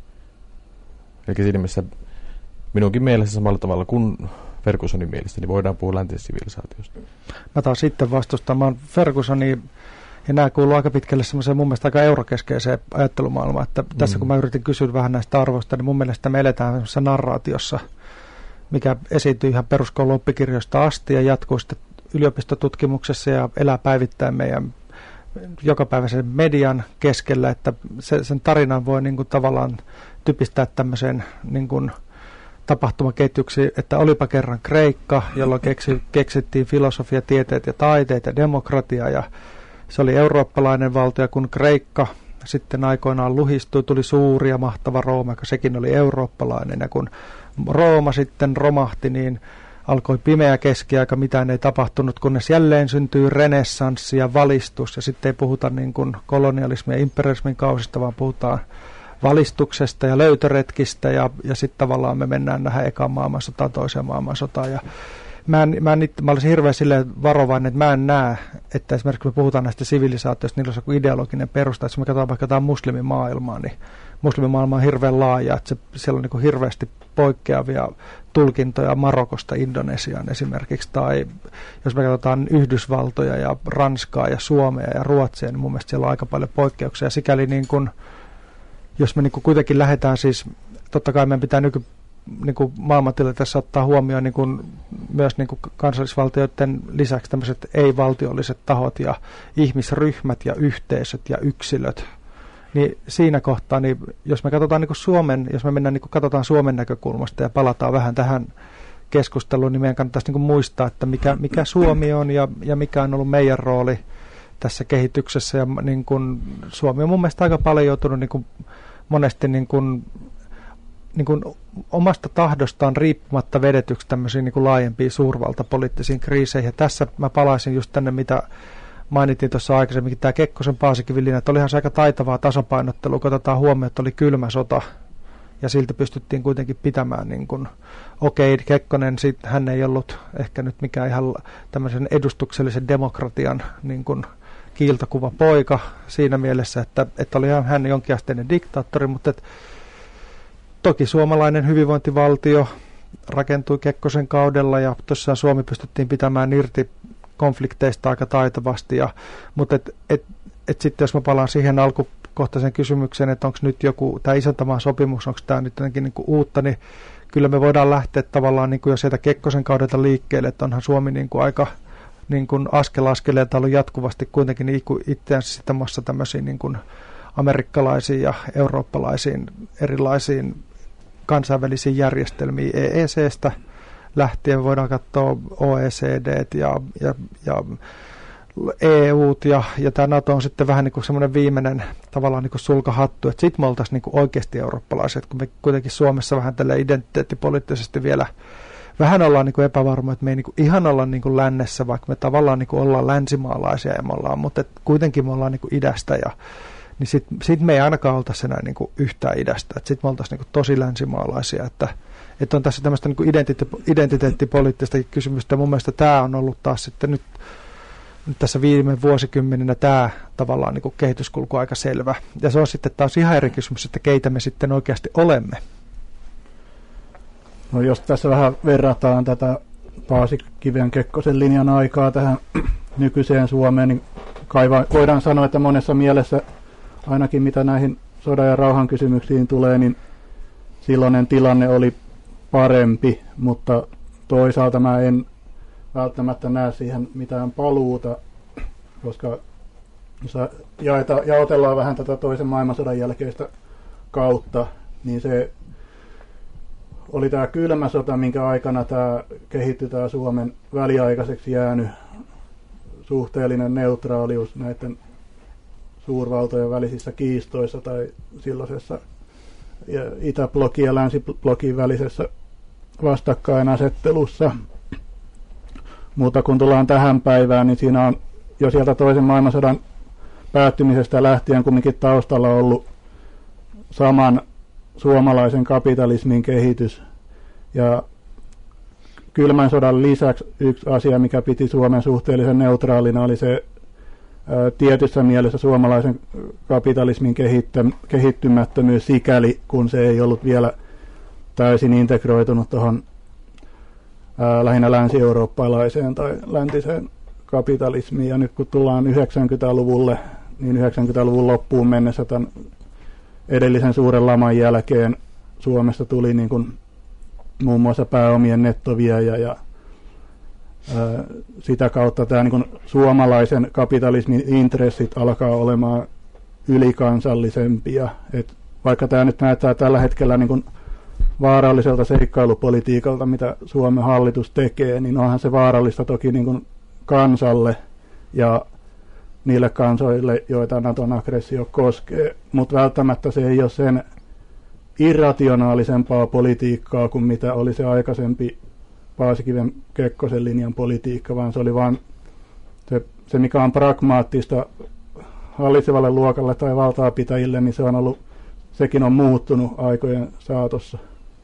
Eli siinä mielessä minunkin mielestä samalla tavalla kuin Fergusonin mielestä, niin voidaan puhua läntisestä sivilisaatiosta. Mä taas sitten vastustamaan Fergusonia, ja nämä kuuluu aika pitkälle semmoiseen mun mielestä aika eurokeskeiseen ajattelumaailmaan, että mm. tässä kun mä yritin kysyä vähän näistä arvoista, niin mun mielestä me eletään semmoisessa narraatiossa, mikä esiintyy ihan peruskoulun oppikirjoista asti ja jatkuu sitten yliopistotutkimuksessa ja elää päivittäin meidän jokapäiväisen median keskellä, että se, sen tarinan voi niin kuin tavallaan typistää tämmöiseen niin kuin tapahtumaketjuksi, että olipa kerran Kreikka, jolloin keksi, keksittiin filosofia, tieteet ja taiteet ja demokratia, ja se oli eurooppalainen valtio, kun Kreikka sitten aikoinaan luhistui, tuli suuri ja mahtava Rooma, joka sekin oli eurooppalainen, ja kun Rooma sitten romahti, niin alkoi pimeä keskiaika, mitään ei tapahtunut, kunnes jälleen syntyy renessanssi ja valistus, ja sitten ei puhuta niin kuin kolonialismin ja imperialismin kausista, vaan puhutaan valistuksesta ja löytöretkistä, ja, ja sitten tavallaan me mennään nähdä ekaan maailmansotaan, toiseen maailmansotaan. Ja mä, en, mä, en, mä olisin hirveän silleen varovainen, että mä en näe, että esimerkiksi me puhutaan näistä sivilisaatioista, niillä on joku ideologinen perusta, että jos me katsotaan vaikka jotain muslimimaailmaa, niin muslimimaailma on hirveän laaja, että se, siellä on niin kuin hirveästi poikkeavia tulkintoja Marokosta Indonesiaan esimerkiksi, tai jos me katsotaan Yhdysvaltoja ja Ranskaa ja Suomea ja Ruotsia, niin mun mielestä siellä on aika paljon poikkeuksia, ja sikäli niin kuin jos me niin kuin kuitenkin lähdetään siis, totta kai meidän pitää nyky niin kuin maailmantilanteessa ottaa huomioon niin kuin myös niin kuin kansallisvaltioiden lisäksi tämmöiset ei-valtiolliset tahot ja ihmisryhmät ja yhteisöt ja yksilöt. Niin siinä kohtaa, niin jos me katsotaan niin kuin Suomen, jos me mennään niin kuin katsotaan Suomen näkökulmasta ja palataan vähän tähän keskusteluun, niin meidän kannattaisi niin kuin muistaa, että mikä, mikä Suomi on ja, ja mikä on ollut meidän rooli tässä kehityksessä. Ja niin kuin Suomi on mun mielestä aika paljon joutunut niin kuin monesti niin kuin, niin kuin omasta tahdostaan riippumatta vedetyksi tämmöisiin niin kuin laajempiin suurvaltapoliittisiin kriiseihin. Ja tässä mä palaisin just tänne, mitä mainittiin tuossa aikaisemminkin, tämä Kekkosen Paasikivi-linja, että olihan se aika taitavaa tasapainottelua, kun otetaan huomioon, että oli kylmä sota, ja silti pystyttiin kuitenkin pitämään, niin kuin, okei, okay, Kekkonen, sit, hän ei ollut ehkä nyt mikään ihan tämmöisen edustuksellisen demokratian niin kuin kiiltokuva poika siinä mielessä, että, että oli hän jonkinasteinen diktaattori, mutta et, toki suomalainen hyvinvointivaltio rakentui Kekkosen kaudella, ja tosiaan Suomi pystyttiin pitämään irti konflikteista aika taitavasti, ja, mutta et, et, et sitten jos mä palaan siihen alkukohtaiseen kysymykseen, että onko nyt joku, tämä isäntämaan sopimus, onko tämä nyt jotenkin niin kuin uutta, niin kyllä me voidaan lähteä tavallaan niin kuin jo sieltä Kekkosen kaudelta liikkeelle, että onhan Suomi niin kuin aika niin kuin askel askeleelta ollut jatkuvasti kuitenkin itseänsä sitämässä tämmöisiin niin kuin amerikkalaisiin ja eurooppalaisiin erilaisiin kansainvälisiin järjestelmiin E E C:stä lähtien, voidaan katsoa O E C D ja, ja, ja E U:t ja, ja tämä NATO on sitten vähän niin kuin semmoinen viimeinen tavallaan niin kuin sulkahattu, että sitten me oltaisiin niin kuin oikeasti eurooppalaiset, kun me kuitenkin Suomessa vähän tällä identiteettipoliittisesti vielä vähän ollaan niin kuin epävarmoja, että me ei niin kuin ihan olla niin kuin lännessä, vaikka me tavallaan niin kuin ollaan länsimaalaisia ja me ollaan, mutta kuitenkin me ollaan niin kuin idästä ja niin sitten sit me ei ainakaan oltaisi enää niin kuin yhtään idästä, että sitten me oltaisiin niin kuin tosi länsimaalaisia, että, että on tässä tämmöistä niin kuin identite- identiteettipoliittista kysymystä ja mun mielestä tämä on ollut taas sitten nyt Nyt tässä viime vuosikymmeninä tämä tavallaan niin kuin kehityskulku aika selvä. Ja se on sitten taas ihan eri kysymys, että keitä me sitten oikeasti olemme. No jos tässä vähän verrataan tätä Paasikiven Kekkosen linjan aikaa tähän nykyiseen Suomeen, niin kai voidaan sanoa, että monessa mielessä ainakin mitä näihin sodan ja rauhan kysymyksiin tulee, niin silloinen tilanne oli parempi, mutta toisaalta mä en välttämättä näe siihen mitään paluuta, koska jos jaeta, jaotellaan vähän tätä toisen maailmansodan jälkeistä kautta, niin se oli tämä kylmä sota, minkä aikana tämä kehittyi tämä Suomen väliaikaiseksi jäänyt suhteellinen neutraalius näiden suurvaltojen välisissä kiistoissa tai silloisessa Itäblokin ja Länsiblokin välisessä vastakkainasettelussa. Mutta kun tullaan tähän päivään, niin siinä on jo sieltä toisen maailmansodan päättymisestä lähtien kumminkin taustalla ollut saman suomalaisen kapitalismin kehitys. Ja kylmän sodan lisäksi yksi asia, mikä piti Suomen suhteellisen neutraalina, oli se ä, tietyssä mielessä suomalaisen kapitalismin kehittymättömyys sikäli, kun se ei ollut vielä täysin integroitunut tuohon lähinnä länsi-eurooppalaiseen tai läntiseen kapitalismiin. Ja nyt kun tullaan yhdeksänkymmentäluvulle, niin yhdeksänkymmentäluvun loppuun mennessä tämän edellisen suuren laman jälkeen Suomesta tuli niin kuin muun muassa pääomien nettoviejä ja ää, sitä kautta tämä niin kuin suomalaisen kapitalismin intressit alkaa olemaan ylikansallisempia. Et vaikka tämä nyt näyttää tällä hetkellä niin kuin vaaralliselta seikkailupolitiikalta, mitä Suomen hallitus tekee, niin onhan se vaarallista toki niin kuin kansalle ja niille kansoille, joita Naton aggressio koskee, mutta välttämättä se ei ole sen irrationaalisempaa politiikkaa kuin mitä oli se aikaisempi Paasikiven Kekkosen linjan politiikka, vaan se oli vain se, se mikä on pragmaattista hallitsevalle luokalle tai valtaapitäjille, niin se on ollut, sekin on muuttunut aikojen saatossa.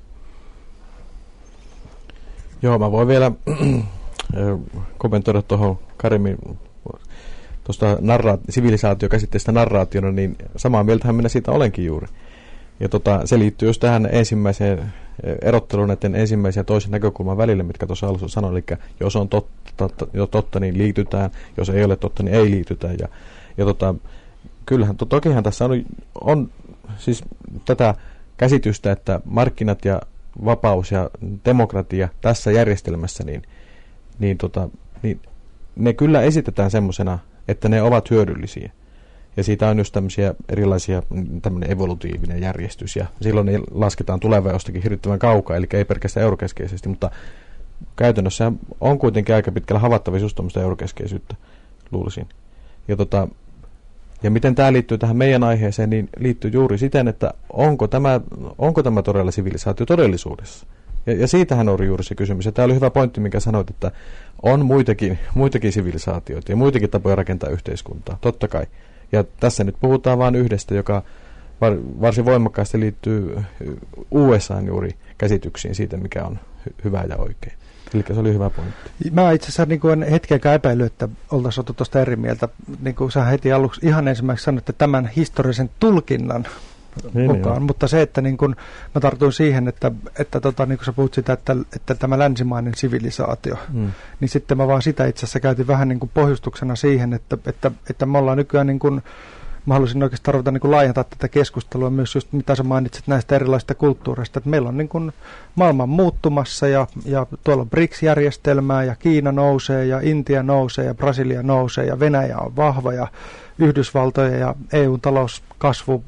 Joo, mä voin vielä kommentoida tuohon Karimin tuosta narra- sivilisaatiokäsitteestä narraationa, niin samaa mieltähän minä siitä olenkin juuri. Ja tota, se liittyy just tähän ensimmäiseen erotteluun näiden ensimmäisen ja toisen näkökulman välille, mitkä tuossa alussa sanoin, eli jos on totta, jo totta, niin liitytään, jos ei ole totta, niin ei liitytä. Ja, ja tota, kyllähän, to, tokihan tässä on, on siis tätä käsitystä, että markkinat ja vapaus ja demokratia tässä järjestelmässä, niin, niin, tota, niin ne kyllä esitetään semmoisena, että ne ovat hyödyllisiä. Ja siitä on just tämmöisiä erilaisia, tämmöinen evolutiivinen järjestys, ja silloin ne lasketaan tulevaa jostakin hirvittävän kaukaa, eli ei pelkästään eurokeskeisesti, mutta käytännössä on kuitenkin aika pitkällä havaittavissa just tämmöistä eurokeskeisyyttä, luulisin. Ja, tota, ja miten tämä liittyy tähän meidän aiheeseen, niin liittyy juuri siten, että onko tämä, onko tämä todella sivilisaatio todellisuudessa. Ja, ja siitähän on juuri se kysymys. Ja tämä oli hyvä pointti, minkä sanoit, että on muitakin, muitakin sivilisaatioita ja muitakin tapoja rakentaa yhteiskuntaa, totta kai. Ja tässä nyt puhutaan vain yhdestä, joka var, varsin voimakkaasti liittyy U S A:n juuri käsityksiin siitä, mikä on hy- hyvä ja oikein. Eli se oli hyvä pointti. Mä itse asiassa niin kuin en hetkeäkään epäily, että oltaisiin oltu tuosta eri mieltä. Niin kuin sä heti aluksi ihan ensimmäiseksi sanoit, että tämän historiallisen tulkinnan niin, mukaan. Niin, mutta se, että niin kuin, mä tartuin siihen, että, että tota, niin kuin sä puhut sitä, että, että tämä länsimainen sivilisaatio, mm. niin sitten mä vaan sitä itse asiassa käytin vähän niin kuin pohjustuksena siihen, että, että, että me ollaan nykyään, niin kuin, mä haluaisin oikeastaan ruveta niin kuin laajentaa tätä keskustelua myös just mitä sä mainitsit näistä erilaisista kulttuureista, että meillä on niin kuin maailman muuttumassa ja, ja tuolla on B R I C S-järjestelmää ja Kiina nousee ja Intia nousee ja Brasilia nousee ja Venäjä on vahva ja Yhdysvaltojen ja E U:n talouskasvu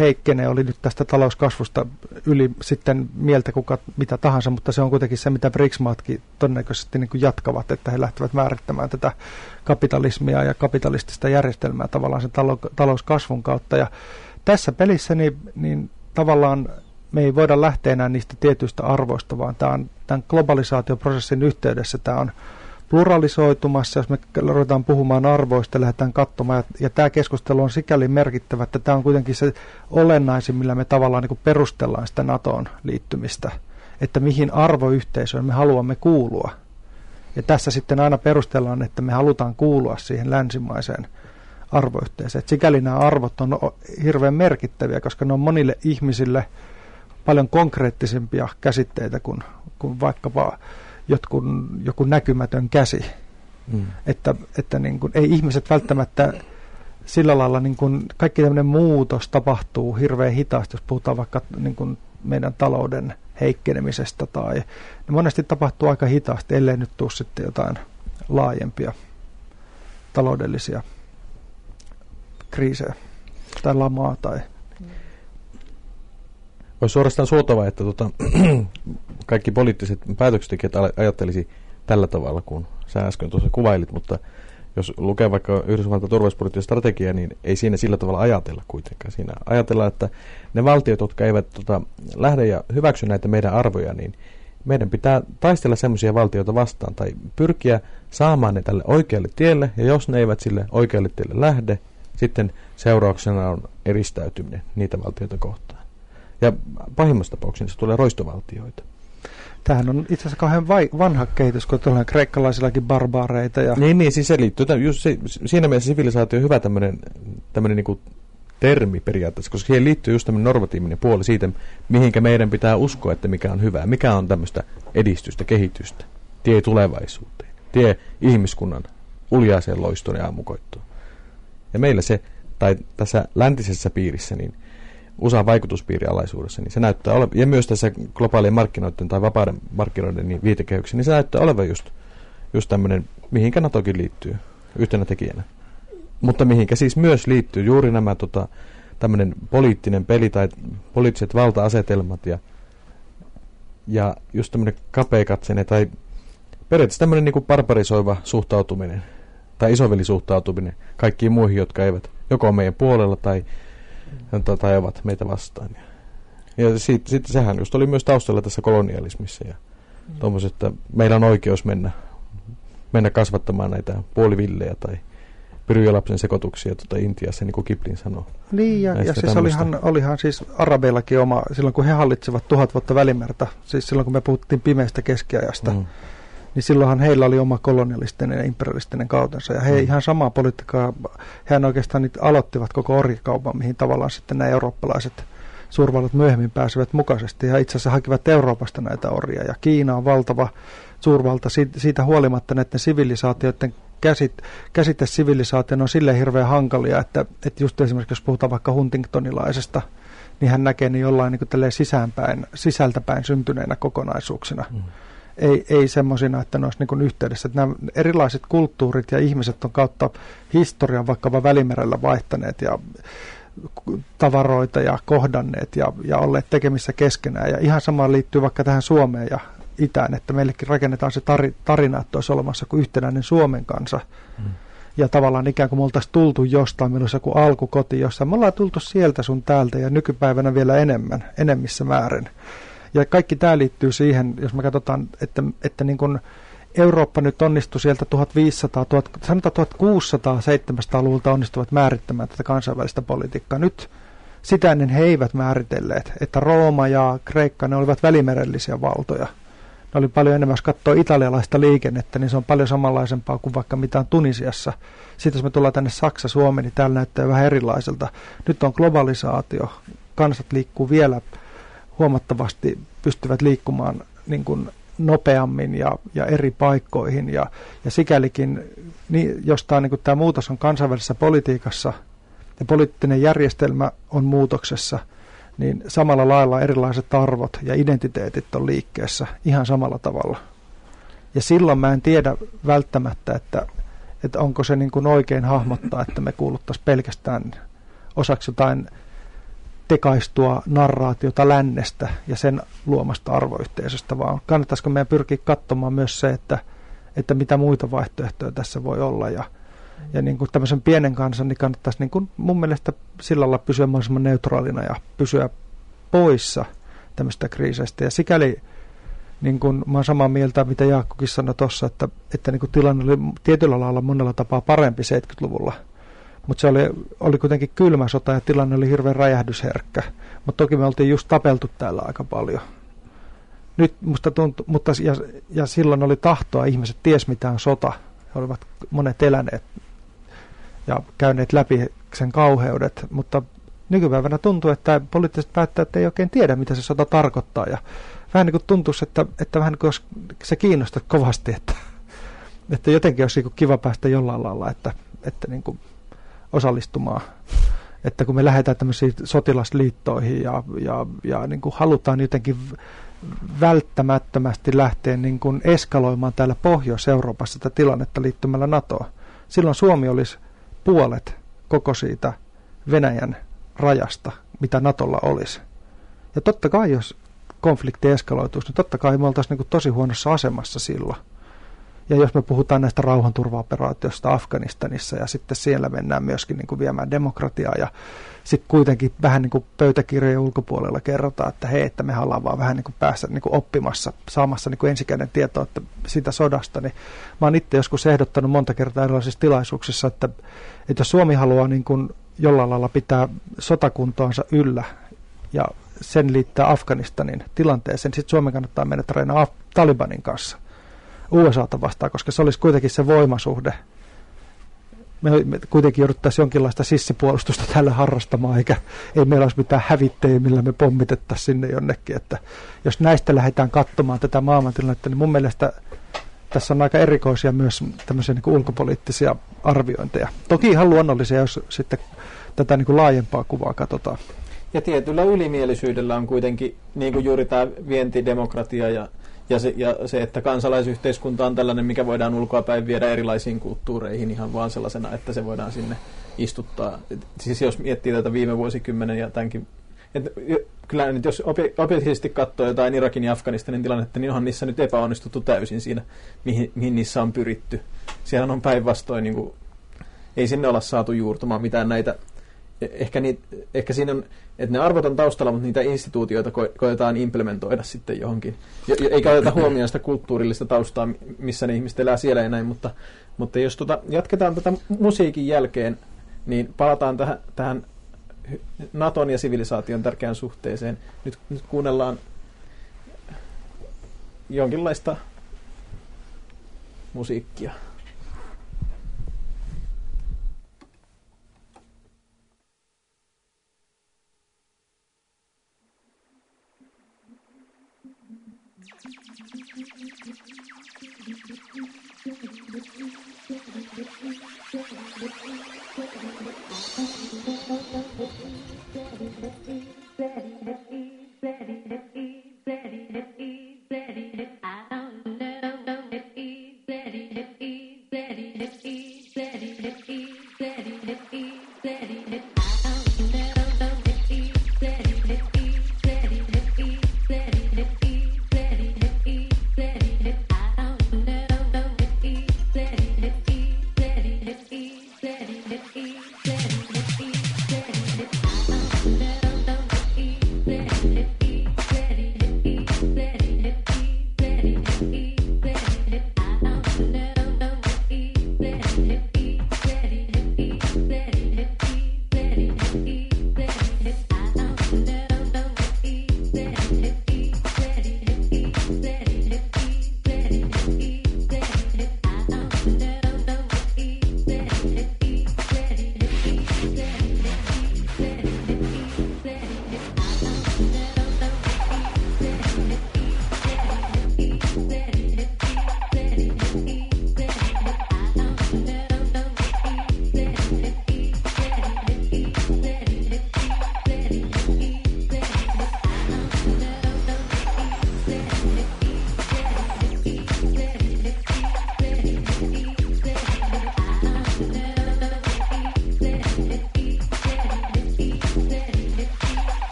heikkenee, oli nyt tästä talouskasvusta yli sitten mieltä kuka mitä tahansa, mutta se on kuitenkin se, mitä B R I C S-maatkin todennäköisesti niin kuin jatkavat, että he lähtevät määrittämään tätä kapitalismia ja kapitalistista järjestelmää tavallaan sen talou- talouskasvun kautta. Ja tässä pelissä niin, niin tavallaan me ei voida lähteä enää niistä tietyistä arvoista, vaan tämä on tämän globalisaatioprosessin yhteydessä tämä on pluralisoitumassa, jos me ruvetaan puhumaan arvoista, lähdetään katsomaan, ja, ja tämä keskustelu on sikäli merkittävä, että tämä on kuitenkin se olennaisin, millä me tavallaan niin kuin perustellaan sitä NATOon liittymistä, että mihin arvoyhteisöön me haluamme kuulua. Ja tässä sitten aina perustellaan, että me halutaan kuulua siihen länsimaiseen arvoyhteisöön. Et sikäli nämä arvot on hirveän merkittäviä, koska ne on monille ihmisille paljon konkreettisempia käsitteitä kuin, kuin vaikkapa jotkun, joku näkymätön käsi. Mm. Että, että niin kuin, ei ihmiset välttämättä sillä lailla, niin kuin, kaikki tämmöinen muutos tapahtuu hirveän hitaasti, jos puhutaan vaikka niin kuin meidän talouden heikkenemisestä, tai ne monesti tapahtuu aika hitaasti, ellei nyt tule sitten jotain laajempia taloudellisia kriisejä tai lamaa tai olisi suorastaan suotavaa, että tota, kaikki poliittiset päätöksentekijät ajattelisi tällä tavalla, kun sä äsken tuossa kuvailit, mutta jos lukee vaikka Yhdysvaltain turvallisuuspoliittinen strategia, niin ei siinä sillä tavalla ajatella kuitenkaan. Siinä ajatellaan, että ne valtiot, jotka eivät tota, lähde ja hyväksy näitä meidän arvoja, niin meidän pitää taistella semmoisia valtioita vastaan tai pyrkiä saamaan ne tälle oikealle tielle, ja jos ne eivät sille oikealle tielle lähde, sitten seurauksena on eristäytyminen niitä valtioita kohtaan. Ja pahimmassa tapauksessa tulee roistovaltioita. Tämähän on itse asiassa kauhean vai, vanha kehitys, kun tuollainen kreikkalaisillakin barbaareita. Ja niin, niin, siis se liittyy. Just se, siinä mielessä sivilisaatio on hyvä tämmöinen, tämmöinen niin kuin termi periaatteessa, koska siihen liittyy just tämmöinen normatiivinen puoli siitä, mihinkä meidän pitää uskoa, että mikä on hyvää, mikä on tämmöistä edistystä, kehitystä, tie tulevaisuuteen, tie ihmiskunnan uljaaseen loistoon ja aamukoittoon. Ja meillä se, tai tässä läntisessä piirissä, niin U S A vaikutuspiirialaisuudessa, niin se näyttää olevan, ja myös tässä globaalien markkinoiden tai vapaiden markkinoiden niin viitekehyksissä, niin se näyttää olevan just, just tämmöinen, mihinkä NATOkin liittyy yhtenä tekijänä. Mutta mihinkä siis myös liittyy juuri nämä tota, tämmöinen poliittinen peli tai poliittiset valta-asetelmat ja, ja just tämmöinen kapeakatseinen tai periaatteessa tämmöinen niin kuin barbarisoiva suhtautuminen tai isovelisuhtautuminen kaikkiin muihin, jotka eivät joko meidän puolella tai tai ovat meitä vastaan. Ja siitä, siitä, sehän just oli myös taustalla tässä kolonialismissa ja mm. tuommoiset, että meillä on oikeus mennä, mennä kasvattamaan näitä puolivillejä tai pyrjölapsen sekoituksia tuota Intiassa, niin kuin Kipling sanoo. Niin, ja, ja siis olihan, olihan siis arabeillakin oma, silloin kun he hallitsivat tuhat vuotta Välimerta, siis silloin kun me puhuttiin pimeästä keskiajasta, mm. niin silloinhan heillä oli oma kolonialistinen ja imperialistinen kautensa. Ja he mm. ihan samaa politiikkaa, hehän oikeastaan niitä aloittivat koko orjakaupan, mihin tavallaan sitten nämä eurooppalaiset suurvallat myöhemmin pääsivät mukaisesti. Ja itse asiassa hakivat Euroopasta näitä orjia. Ja Kiina on valtava suurvalta. Siitä huolimatta näiden sivilisaatioiden käsit, käsite sivilisaation on silleen hirveän hankalia, että, että just esimerkiksi jos puhutaan vaikka huntingtonilaisesta, niin hän näkee ne jollain niin kuin sisäänpäin, sisältäpäin syntyneinä kokonaisuuksina. Mm. Ei, ei semmoisina, että ne olisi niin yhteydessä. Että nämä erilaiset kulttuurit ja ihmiset on kautta historian vaikka Välimerellä vaihtaneet ja tavaroita ja kohdanneet ja, ja olleet tekemissä keskenään. Ja ihan sama liittyy vaikka tähän Suomeen ja itään, että meillekin rakennetaan se tari, tarina, että olisi olemassa kuin yhtenäinen Suomen kansa. Mm. Ja tavallaan ikään kuin me oltaisiin tultu jostain, meillä olisi joku alkukoti jossain. Me ollaan tultu sieltä sun täältä ja nykypäivänä vielä enemmän, enemmissä määrin. Ja kaikki tämä liittyy siihen, jos me katsotaan, että, että niin kuin Eurooppa nyt onnistui sieltä tuhatviisisataa, sanotaan tuhatkuusisataa, seitsemänsataa-luvulta onnistuvat määrittämään tätä kansainvälistä politiikkaa. Nyt sitä ennen he eivät määritelleet, että Rooma ja Kreikka, ne olivat välimerellisiä valtoja. Ne oli paljon enemmän, jos katsoo italialaista liikennettä, niin se on paljon samanlaisempaa kuin vaikka mitään Tunisiassa. Sitten jos me tullaan tänne Saksa, Suomi, niin täällä näyttää vähän erilaiselta. Nyt on globalisaatio, kansat liikkuu vielä huomattavasti, pystyvät liikkumaan niin kuin nopeammin ja, ja eri paikkoihin. Ja, ja sikälikin, niin, jos tämä, niin kuin tämä muutos on kansainvälisessä politiikassa ja poliittinen järjestelmä on muutoksessa, niin samalla lailla erilaiset arvot ja identiteetit on liikkeessä ihan samalla tavalla. Ja silloin mä en tiedä välttämättä, että, että onko se niin kuin oikein hahmottaa, että me kuuluttaisiin pelkästään osaksi jotain tekaistua narraatiota lännestä ja sen luomasta arvoyhteisöstä, vaan kannattaisiko meidän pyrkiä katsomaan myös se, että, että mitä muita vaihtoehtoja tässä voi olla. Ja, ja niin kuin tämmöisen pienen kansan niin kannattaisi niin kuin mun mielestä sillä lailla pysyä mahdollisimman neutraalina ja pysyä poissa tämmöistä kriiseistä. Ja sikäli niin kuin mä oon samaa mieltä, mitä Jaakkokin sanoi tuossa, että, että niin kuin tilanne oli tietyllä lailla monella tapaa parempi seitsemänkymmentäluvulla. Mutta se oli, oli kuitenkin kylmä sota ja tilanne oli hirveän räjähdysherkkä. Mutta toki me oltiin just tapeltu täällä aika paljon. Nyt musta tuntui, mutta ja, ja silloin oli tahtoa, ihmiset ties mitä on sota. He olivat monet eläneet ja käyneet läpi sen kauheudet, mutta nykypäivänä tuntuu, että poliittiset päättäjät ei oikein tiedä, mitä se sota tarkoittaa. Ja vähän niin kuin tuntuisi, että, että vähän niin kuin se kiinnostaa kovasti, että, että jotenkin olisi kiva päästä jollain lailla, että, että niin kuin osallistumaan. Että kun me lähdetään tämmöisiin sotilasliittoihin ja, ja, ja niin kuin halutaan jotenkin välttämättömästi lähteä niin kuin eskaloimaan täällä Pohjois-Euroopassa tätä tilannetta liittymällä NATOon. Silloin Suomi olisi puolet koko siitä Venäjän rajasta, mitä NATOlla olisi. Ja totta kai, jos konflikti eskaloituisi, niin totta kai me oltaisiin niin kuin tosi huonossa asemassa silloin. Ja jos me puhutaan näistä rauhanturvaoperaatioista Afganistanissa ja sitten siellä mennään myöskin niin kuin viemään demokratiaa ja sitten kuitenkin vähän niin kuin pöytäkirjojen ulkopuolella kerrotaan, että hei, että me ollaan vaan vähän niin kuin päässä niin kuin oppimassa, saamassa niin kuin ensikäden tietoa että siitä sodasta. Niin mä oon itse joskus ehdottanut monta kertaa erilaisissa tilaisuuksissa, että, että jos Suomi haluaa niin kuin jollain lailla pitää sotakuntoansa yllä ja sen liittää Afganistanin tilanteeseen, sitten Suomen kannattaa mennä treenaa Talibanin kanssa U S A:ta vastaan, koska se olisi kuitenkin se voimasuhde. Me, me kuitenkin jouduttaisiin jonkinlaista sissipuolustusta täällä harrastamaan, eikä ei meillä olisi mitään hävittäjiä, millä me pommitettaisiin sinne jonnekin. Että jos näistä lähdetään katsomaan tätä maailmantilannetta, niin mun mielestä tässä on aika erikoisia myös tämmöisiä niin kuin ulkopoliittisia arviointeja. Toki ihan luonnollisia, jos sitten tätä niin kuin laajempaa kuvaa katsotaan. Ja tietyllä ylimielisyydellä on kuitenkin niin kuin juuri tämä vientidemokratia ja Ja se, ja se, että kansalaisyhteiskunta on tällainen, mikä voidaan ulkoapäin viedä erilaisiin kulttuureihin ihan vaan sellaisena, että se voidaan sinne istuttaa. Et siis jos miettii tätä viime vuosikymmenen ja tämänkin, että kyllä nyt jos objektiivisesti katsoo jotain Irakin ja Afganistanin tilannetta, niin onhan niissä nyt epäonnistuttu täysin siinä, mihin, mihin niissä on pyritty. Siellä on päinvastoin, niin kuin, ei sinne olla saatu juurtumaan mitään näitä. Ehkä, niitä, ehkä siinä on, että ne arvot on taustalla, mutta niitä instituutioita ko- koetaan implementoida sitten johonkin. Eikä oteta huomioon sitä kulttuurillista taustaa, missä ne ihmiset elää siellä ja näin, mutta, mutta jos tota, jatketaan tätä musiikin jälkeen, niin palataan tähän, tähän Naton ja sivilisaation tärkeään suhteeseen. Nyt, nyt kuunnellaan jonkinlaista musiikkia.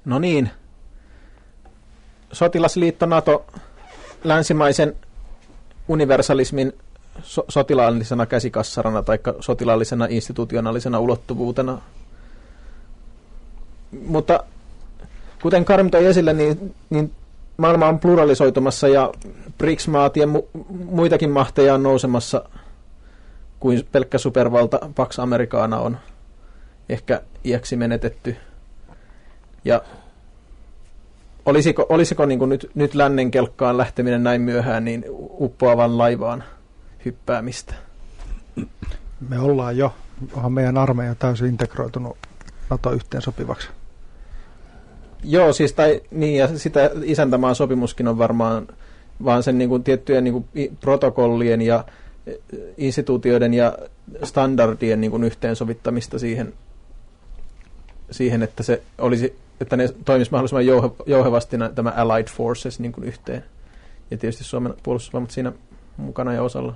No niin. Sotilasliitto NATO länsimaisen universalismin so- sotilaallisena käsikassarana tai sotilaallisena institutionaalisena ulottuvuutena. Mutta kuten Karim toi esille, niin, niin maailma on pluralisoitumassa ja B R I C S-maat ja mu- muitakin mahteja on nousemassa kuin pelkkä supervalta Pax Americana on ehkä iäksi menetetty. Ja olisiko, olisiko niin kuin nyt, nyt lännen kelkkaan lähteminen näin myöhään niin uppoavan laivaan hyppäämistä? Me ollaan jo, onhan meidän armeija täysin integroitunut NATO-yhteensopivaksi. Joo, siis tai, niin, ja sitä isäntämaan sopimuskin on varmaan vaan sen niin kuin, tiettyjen niin kuin, protokollien ja instituutioiden ja standardien niin kuin, yhteensovittamista siihen, siihen, että se olisi, että ne toimisi mahdollisimman jouhe, jouhevasti tämä Allied Forces niin kuin, yhteen. Ja tietysti Suomen puolustusvoimat siinä mukana ja osalla.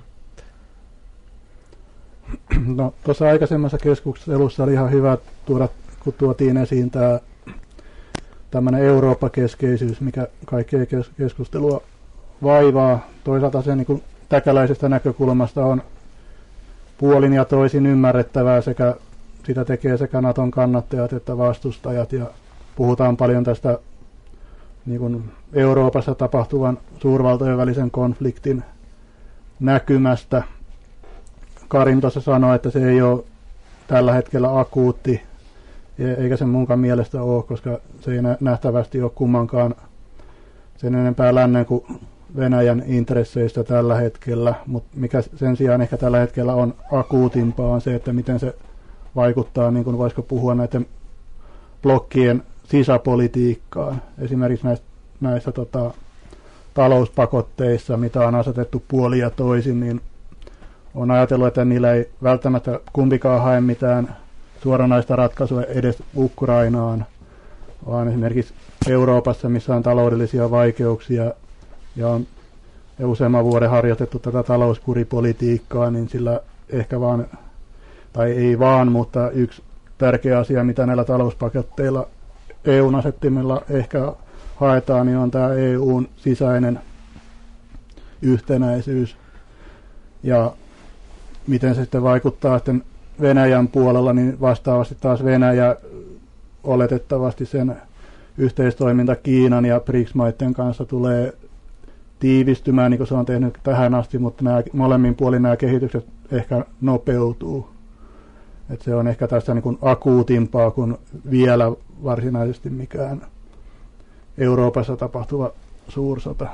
No, tuossa aikaisemmassa keskustelussa oli ihan hyvä tuoda, kun tuotiin esiin tämä tämmöinen Eurooppa-keskeisyys, mikä kaikkea keskustelua vaivaa. Toisaalta se niin kuin täkäläisestä näkökulmasta on puolin ja toisin ymmärrettävää, sekä sitä tekee sekä Naton kannattajat että vastustajat, ja puhutaan paljon tästä niin kuin Euroopassa tapahtuvan suurvaltojen välisen konfliktin näkymästä. Karim tuossa sanoi, että se ei ole tällä hetkellä akuutti, eikä sen munkaan mielestä ole, koska se ei nähtävästi ole kummankaan sen enempää lännen kuin Venäjän intresseistä tällä hetkellä, mutta mikä sen sijaan ehkä tällä hetkellä on akuutimpaa on se, että miten se vaikuttaa, niin kuin voisiko puhua näiden blokkien sisäpolitiikkaan. Esimerkiksi näissä, näissä tota, talouspakotteissa, mitä on asetettu puolin ja toisin, niin on ajatellut, että niillä ei välttämättä kumpikaan hae mitään suoranaista ratkaisua edes Ukrainaan, vaan esimerkiksi Euroopassa, missä on taloudellisia vaikeuksia ja on ja useamman vuoden harjoitettu tätä talouskuripolitiikkaa, niin sillä ehkä vaan, tai ei vaan, mutta yksi tärkeä asia, mitä näillä talouspaketteilla E U:n asettimilla ehkä haetaan, niin on tämä E U:n sisäinen yhtenäisyys. Ja miten se sitten vaikuttaa sitten Venäjän puolella, niin vastaavasti taas Venäjä oletettavasti sen yhteistoiminta Kiinan ja B R I C S-maiden kanssa tulee tiivistymään, niin kuin se on tehnyt tähän asti, mutta nämä, molemmin puolin nämä kehitykset ehkä nopeutuu. Et se on ehkä tässä niin kuin akuutimpaa kuin vielä varsinaisesti mikään Euroopassa tapahtuva suursota.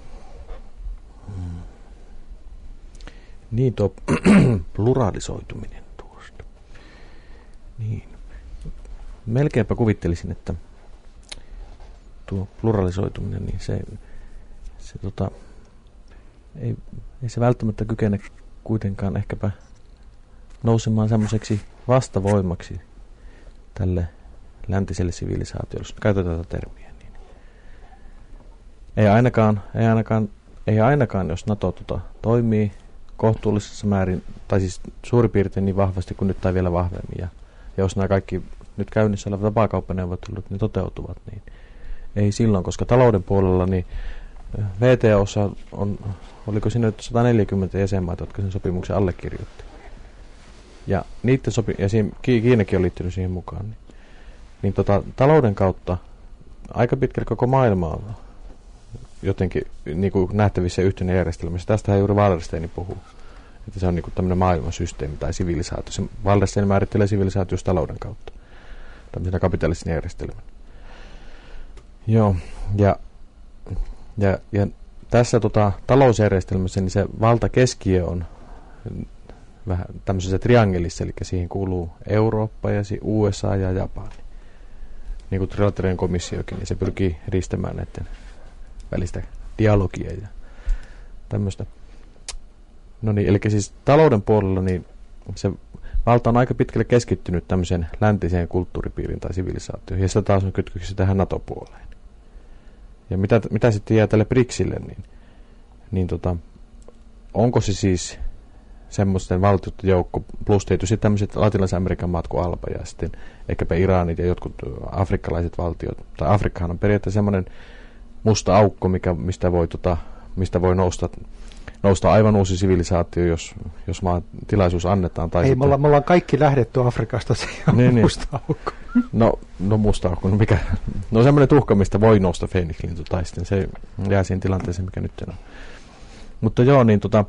Hmm. Niin, tuo pluralisoituminen tuosta. Niin. Melkeinpä kuvittelisin, että tuo pluralisoituminen, niin se, se tota, ei, ei se välttämättä kykene kuitenkaan ehkäpä nousemaan semmoiseksi vastavoimaksi tälle läntiselle sivilisaatiolle, jos käytetään tätä termiä. Niin. Ei ainakaan, ei ainakaan, ei ainakaan, jos NATO tota, toimii kohtuullisessa määrin, tai siis suurin piirtein niin vahvasti kuin nyt tai vielä vahvemmin. Ja, ja jos nämä kaikki nyt käynnissä olevat vapaakauppaneuvottelut niin toteutuvat, niin ei silloin, koska talouden puolella niin V T O:ssa on, oliko siinä nyt sata neljäkymmentä jäsenmaata, jotka sen sopimuksen allekirjoitti. Ja, niiden sopi- ja siihen, Kiinakin on liittynyt siihen mukaan. Niin, niin tota, talouden kautta aika pitkälle koko maailma on jotenkin niin kuin nähtävissä yhtenä järjestelmässä. Tästähän juuri Wallerstein puhuu. Että se on niin kuin tämmöinen maailmansysteemi tai sivilisaatio. Se Wallerstein määrittelee sivilisaatiosta talouden kautta. Tämmöisenä kapitalistinen järjestelmä. Joo, ja, ja, ja tässä tota, talousjärjestelmässä niin se valtakeskiö on vähän tämmöisessä triangelissa, eli siihen kuuluu Eurooppa ja U S A ja Japani. Niin kuin Trilateraalinen komissiokin, niin se pyrkii edistämään näiden välistä dialogia ja tämmöistä. No niin, eli siis talouden puolella niin se valta on aika pitkälle keskittynyt tämmöiseen läntiseen kulttuuripiiriin tai sivilisaatioon, ja sitä taas on kytköksissä tähän NATO-puoleen. Ja mitä, mitä sitten jää tälle BRICSille, niin, niin tota, onko se siis semmoisten valtioiden joukko, plus tietysti tämmöiset latinalaisen Amerikan maat kuin Alba ja sitten ehkäpä Iranit ja jotkut afrikkalaiset valtiot. Tai Afrikkahan on periaatteessa semmoinen musta aukko, mikä, mistä, voi, tota, mistä voi nousta, nousta aivan uusi sivilisaatio, jos, jos vaan tilaisuus annetaan. Tai Ei, sitten, me, ollaan, me ollaan kaikki lähdetty Afrikasta, se on niin, niin. musta aukko. No, no musta aukko, no mikä? No semmoinen tuhka, mistä voi nousta Phoenix-lintu, tai sitten se jää siihen tilanteeseen, mikä nyt on. Mutta joo, niin tota,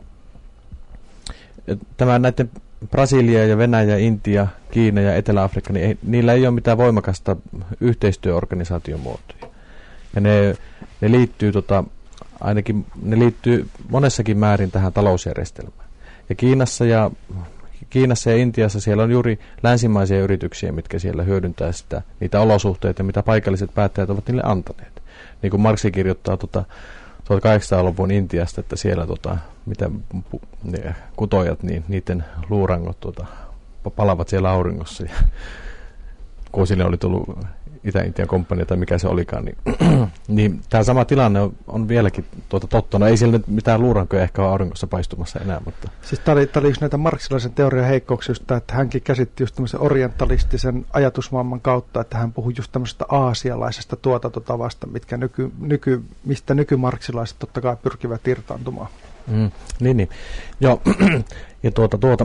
tämä näiden Brasilia ja Venäjä, Intia, Kiina ja Etelä-Afrikka, niin ei, niillä ei ole mitään voimakasta yhteistyöorganisaation muotoja. Ja ne, ne liittyy tota, ainakin ne liittyy monessakin määrin tähän talousjärjestelmään. Ja Kiinassa ja Kiinassa ja Intiassa siellä on juuri länsimaisia yrityksiä, mitkä siellä hyödyntää sitä, niitä olosuhteita, mitä paikalliset päättäjät ovat niille antaneet. Niin kuin Marxi kirjoittaa tota, tuhatkahdeksansataaluvun Intiasta, että siellä tota, mitä ne kutojat, niin niiden luurangot tota, palavat siellä auringossa. Ja kun sille oli tullut Itä-Intian komppania tai mikä se olikaan, niin, niin tämä sama tilanne on, on vieläkin tuota totta. No ei siellä nyt mitään luurankoja ehkä ole auringossa paistumassa enää, mutta... Siis tämä oli, oli yksi näitä marksilaisen teorian heikkouksia, että hänkin käsitti just tämmöisen orientalistisen ajatusmaailman kautta, että hän puhui just tämmöisestä aasialaisesta tuotantotavasta, mitkä nyky, nyky, mistä nykymarksilaiset totta kai pyrkivät irtaantumaan. Mm, niin, niin. Joo, ja tuota, tuota...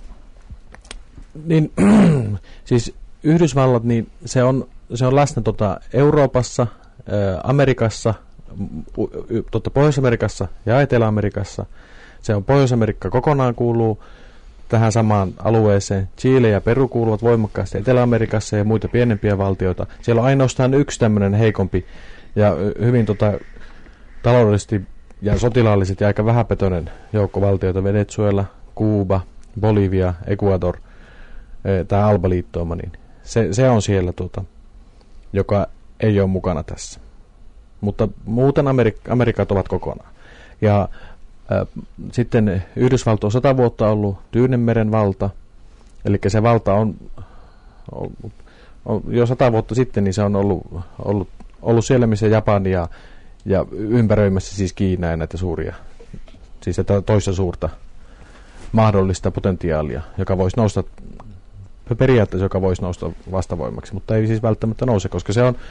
Niin, siis Yhdysvallat, niin se on... Se on läsnä tota Euroopassa, ää, Amerikassa, u, y, tota Pohjois-Amerikassa ja Etelä-Amerikassa. Se on Pohjois-Amerikka kokonaan kuuluu tähän samaan alueeseen. Chile ja Peru kuuluvat voimakkaasti Etelä-Amerikassa ja muita pienempiä valtioita. Siellä on ainoastaan yksi tämmöinen heikompi ja hyvin tota, taloudellisesti ja sotilaallisesti aika vähäpetoinen joukko valtioita. Venezuela, Kuuba, Bolivia, Ecuador, tämä Alba-liittooma. Niin se, se on siellä... Tota, joka ei ole mukana tässä. Mutta muuten Amerik- Amerikat ovat kokonaan. Ja äh, sitten Yhdysvalto on sata vuotta ollut Tyynenmeren valta, eli se valta on, on, on jo sata vuotta sitten, niin se on ollut, ollut, ollut siellä, missä Japani ja, ja ympäröimässä siis Kiinaa ja näitä suuria, siis tätä toista suurta mahdollista potentiaalia, joka voisi nousta periaatteessa, joka voisi nousta vastavoimaksi, mutta ei siis välttämättä nouse, koska se on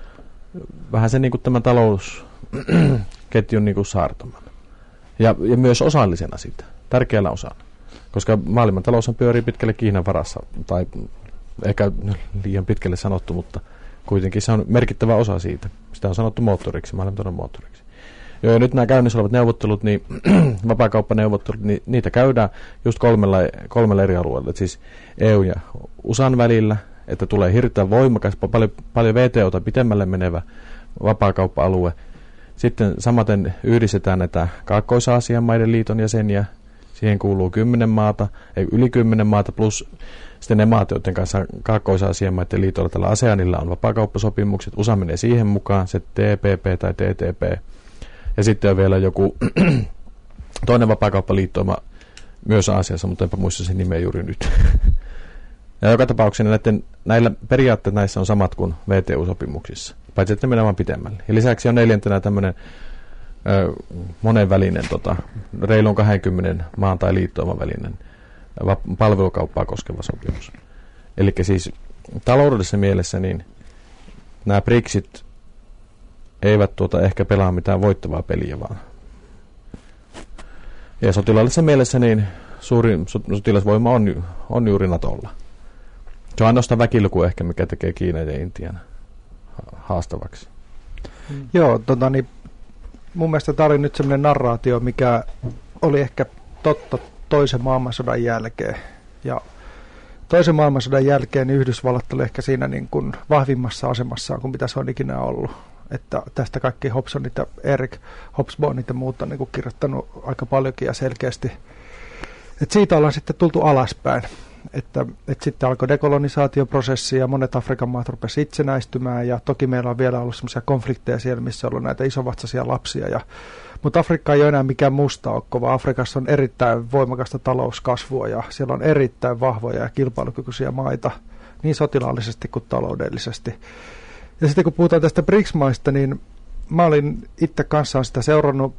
vähän se niin kuin tämän talousketjun niin kuin saartoman. Ja, ja myös osallisena sitä, tärkeällä osana. Koska maailman talous pyörii pitkälle Kiinan varassa, tai ehkä liian pitkälle sanottu, mutta kuitenkin se on merkittävä osa siitä. Sitä on sanottu moottoriksi, maailman moottoriksi. Joo, ja nyt nämä käynnissä olevat neuvottelut, niin vapaakauppaneuvottelut, niin niitä käydään just kolmella, kolmella eri alueella. Et siis E U ja U S A:n välillä, että tulee hirveän voimakas, paljon, paljon V T O:ta pitemmälle menevä vapaakauppa-alue. Sitten samaten yhdistetään näitä Kaakkois-Aasian maiden liiton jäseniä. Siihen kuuluu kymmenen maata, ei yli kymmenen maata, plus sitten ne maat, joiden kanssa Kaakkois-Aasian maiden liitolla tällä ASEANilla on vapaakauppasopimukset. U S A menee siihen mukaan, se T P P tai T T P. Ja sitten on vielä joku toinen vapaakauppaliittoima myös Aasiassa, mutta enpä muista sen nimeä juuri nyt. Ja joka tapauksessa näiden, näillä periaatteet näissä on samat kuin V T U-sopimuksissa, paitsi että ne menee vaan pitemmälle. Ja lisäksi on neljäntenä tämmöinen ö, monenvälinen, tota, reilun kaksikymmentä maan tai liittooman välinen va- palvelukauppaa koskeva sopimus. Eli siis taloudellisessa mielessä niin nämä BRICSit eivät tuota ehkä pelaa mitään voittavaa peliä vaan. Ja sotilaallisessa mielessä niin suurin sotilasvoima on, on juuri Natolla. Se on ainoastaan väkiluku ehkä, mikä tekee Kiinan ja Intian haastavaksi. Mm. Joo, tota, niin mun mielestä tämä oli nyt semmoinen narraatio, mikä oli ehkä totta toisen maailmansodan jälkeen. Ja toisen maailmansodan jälkeen niin Yhdysvallat oli ehkä siinä niin kuin vahvimmassa asemassaan kuin mitä se on ikinä ollut. Että tästä kaikki Hobsonit ja Eric Hobsbawmit ja muut on niin kuin kirjoittanut aika paljonkin ja selkeästi. Että siitä ollaan sitten tultu alaspäin. Että, että sitten alkoi dekolonisaatioprosessi ja monet Afrikan maat rupesivat itsenäistymään. Ja toki meillä on vielä ollut sellaisia konflikteja siellä, missä on ollut näitä isovatsaisia lapsia. Ja, mutta Afrikka ei ole enää mikään musta aukko, vaan Afrikassa on erittäin voimakasta talouskasvua ja siellä on erittäin vahvoja ja kilpailukykyisiä maita niin sotilaallisesti kuin taloudellisesti. Ja sitten kun puhutaan tästä BRICS-maista, niin mä olin itse kanssaan sitä seurannut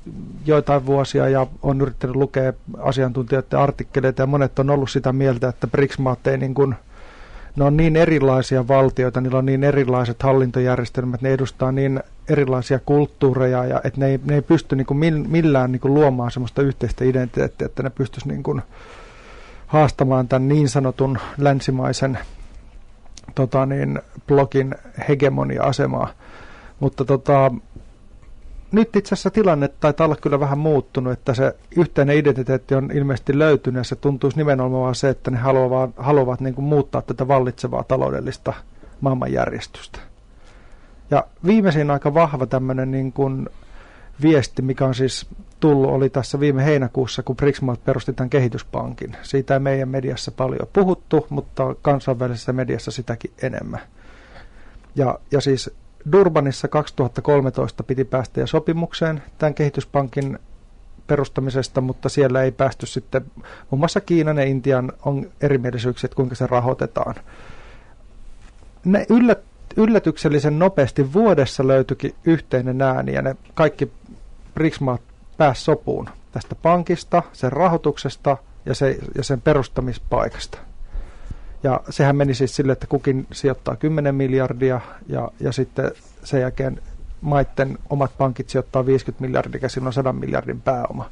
joitain vuosia ja on yrittänyt lukea asiantuntijoiden artikkeleita ja monet on ollut sitä mieltä, että B R I C S-maat ei niin kuin, ne on niin erilaisia valtioita, niillä on niin erilaiset hallintojärjestelmät, ne edustaa niin erilaisia kulttuureja ja että ne ei, ne ei pysty niin kuin millään niin kuin luomaan sellaista yhteistä identiteettiä, että ne pystyisi niin kuin haastamaan tämän niin sanotun länsimaisen tota niin, blogin hegemonia-asemaa. Mutta tota, nyt itse asiassa tilanne taitaa olla kyllä vähän muuttunut, että se yhteinen identiteetti on ilmeisesti löytynyt ja se tuntuisi nimenomaan se, että ne haluavat, haluavat niin kuin muuttaa tätä vallitsevaa taloudellista maailmanjärjestystä. Ja viimeisin aika vahva tämmöinen niin kuin viesti, mikä on siis tullut, oli tässä viime heinäkuussa, kun B R I C S-maat perusti tämän kehityspankin. Siitä ei meidän mediassa paljon puhuttu, mutta kansainvälisessä mediassa sitäkin enemmän. Ja, ja siis Durbanissa kaksituhattakolmetoista piti päästä jo sopimukseen tämän kehityspankin perustamisesta, mutta siellä ei päästy sitten, muun muassa Kiinan ja Intian on erimielisyyksiä, että kuinka se rahoitetaan. Ne yllät, yllätyksellisen nopeasti vuodessa löytyikin yhteinen ääni ja ne kaikki B R I C S-maat pääsi sopuun tästä pankista, sen rahoituksesta ja, se, ja sen perustamispaikasta. Ja sehän meni siis sille, että kukin sijoittaa kymmenen miljardia ja, ja sitten sen jälkeen maiden omat pankit sijoittaa viisikymmentä miljardia, ja silloin sata miljardin pääoma.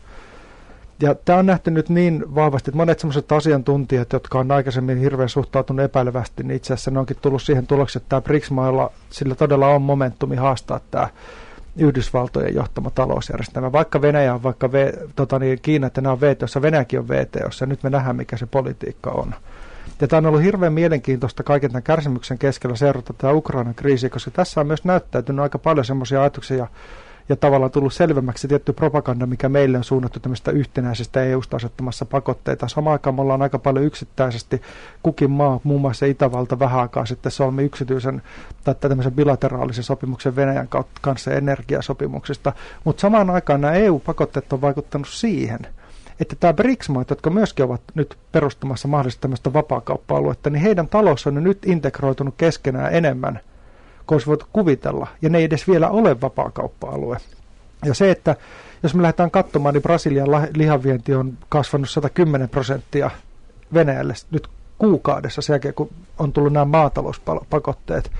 Ja tämä on nähty nyt niin vahvasti, että monet sellaiset asiantuntijat, jotka on aikaisemmin hirveän suhtautunut epäilevästi, niin itse asiassa ne onkin tullut siihen tulokseen, että tämä B R I C S-mailla sillä todella on momentumi haastaa tämä Yhdysvaltojen johtama talousjärjestelmä. Vaikka Venäjä on, vaikka v, tota niin, Kiina, että nämä on V T O:ssa, Venäjäkin on V T O:ssa, ja nyt me nähdään, mikä se politiikka on. Ja tämä on ollut hirveän mielenkiintoista kaiken tämän kärsimyksen keskellä seurata tätä Ukrainan kriisiä, koska tässä on myös näyttäytynyt aika paljon semmoisia ajatuksia ja, ja tavallaan tullut selvemmäksi tietty propaganda, mikä meille on suunnattu tämmöistä yhtenäisestä E U:sta asettamassa pakotteita. Samaan aikaan me ollaan aika paljon yksittäisesti kukin maa, muun muassa Itävalta vähän aikaa sitten solmi yksityisen tai tämmöisen bilateraalisen sopimuksen Venäjän kanssa energiasopimuksista. Mutta samaan aikaan nämä E U-pakotteet on vaikuttanut siihen, että tämä B R I C S-maat, jotka myöskin ovat nyt perustamassa mahdollisesti tämmöistä vapaakauppa-aluetta, niin heidän talous on nyt integroitunut keskenään enemmän kuin olisi voitu kuvitella, ja ne ei edes vielä ole vapaakauppa-alue. Ja se, että jos me lähdetään katsomaan, niin Brasilian lihavienti on kasvanut sata kymmenen prosenttia Venäjälle nyt kuukaudessa sen jälkeen, kun on tullut nämä maatalouspakotteet.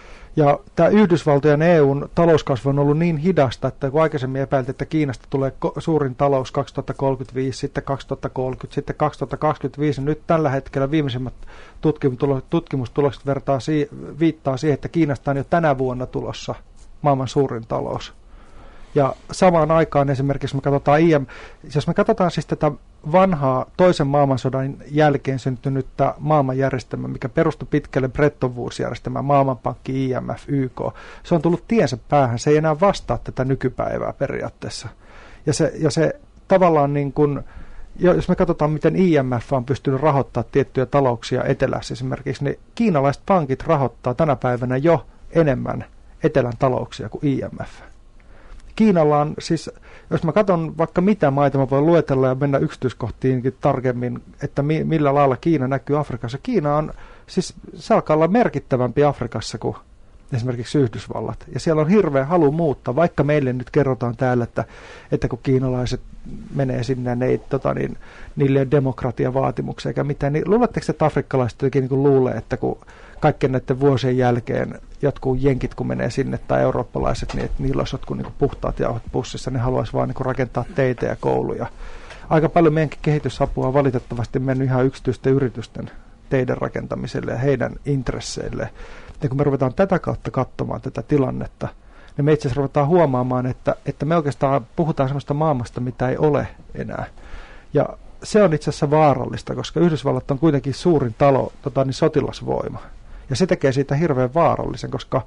Ja tämä Yhdysvaltojen E U:n talouskasvu on ollut niin hidasta, että kun aikaisemmin epäiltiin, että Kiinasta tulee suurin talous kaksituhattakolmekymmentäviisi, sitten kaksituhattakolmekymmentä, sitten kaksituhattakaksikymmentäviisi, nyt tällä hetkellä viimeisimmät tutkimustulokset vertaa, viittaa siihen, että Kiinasta on jo tänä vuonna tulossa maailman suurin talous. Ja samaan aikaan esimerkiksi me katsotaan I M, jos me katsotaan siis tätä vanhaa toisen maailmansodan jälkeen syntynyttä maailmanjärjestelmää, mikä perustui pitkälle Bretton Woods-järjestelmään, Maailmanpankki, I M F, Y K, se on tullut tiensä päähän, se ei enää vastaa tätä nykypäivää periaatteessa. Ja se, ja se tavallaan niin kuin, jos me katsotaan, miten I M F on pystynyt rahoittamaan tiettyjä talouksia etelässä esimerkiksi, niin kiinalaiset pankit rahoittaa tänä päivänä jo enemmän etelän talouksia kuin I M F. Kiinalla on siis, jos mä katson vaikka mitä maita, mä voin luetella ja mennä yksityiskohtiinkin tarkemmin, että mi, millä lailla Kiina näkyy Afrikassa. Kiina on, siis se alkaa olla merkittävämpi Afrikassa kuin esimerkiksi Yhdysvallat. Ja siellä on hirveä halu muuttaa, vaikka meille nyt kerrotaan täällä, että, että kun kiinalaiset menee sinne, ne ei, tota, niin, niille ei ole demokratiavaatimuksia eikä mitään. Niin luuletteko, että afrikkalaiset jotenkin niin kuin luulee, että kun kaikkien näiden vuosien jälkeen jotkut jenkit, kun menee sinne, tai eurooppalaiset, niin että niillä olisi jotkut niin kuin puhtaat jauhot pussissa, ne haluaisi vaan niin kuin rakentaa teitä ja kouluja. Aika paljon meidänkin kehitysapua on valitettavasti mennyt ihan yksityisten yritysten teidän rakentamiselle ja heidän intresseille. Ja kun me ruvetaan tätä kautta katsomaan tätä tilannetta, niin me itse asiassa ruvetaan huomaamaan, että, että me oikeastaan puhutaan sellaista maailmasta, mitä ei ole enää. Ja se on itse asiassa vaarallista, koska Yhdysvallat on kuitenkin suurin talo, tota, niin sotilasvoima. Ja se tekee siitä hirveän vaarallisen, koska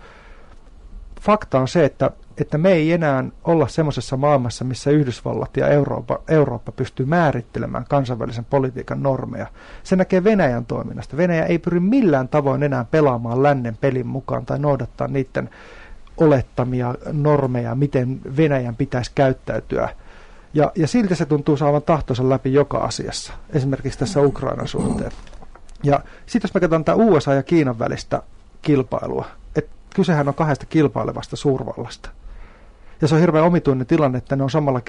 fakta on se, että, että me ei enää olla semmoisessa maailmassa, missä Yhdysvallat ja Eurooppa, Eurooppa pystyy määrittelemään kansainvälisen politiikan normeja. Se näkee Venäjän toiminnasta. Venäjä ei pyri millään tavoin enää pelaamaan lännen pelin mukaan tai noudattaa niiden olettamia normeja, miten Venäjän pitäisi käyttäytyä. Ja, ja silti se tuntuu saavan tahtonsa läpi joka asiassa, esimerkiksi tässä Ukrainan suhteen. Ja sitten jos me katsotaan tätä U S A ja Kiinan välistä kilpailua, että kysehän on kahdesta kilpailevasta suurvallasta. Ja se on hirveän omituinen tilanne, että ne on samalla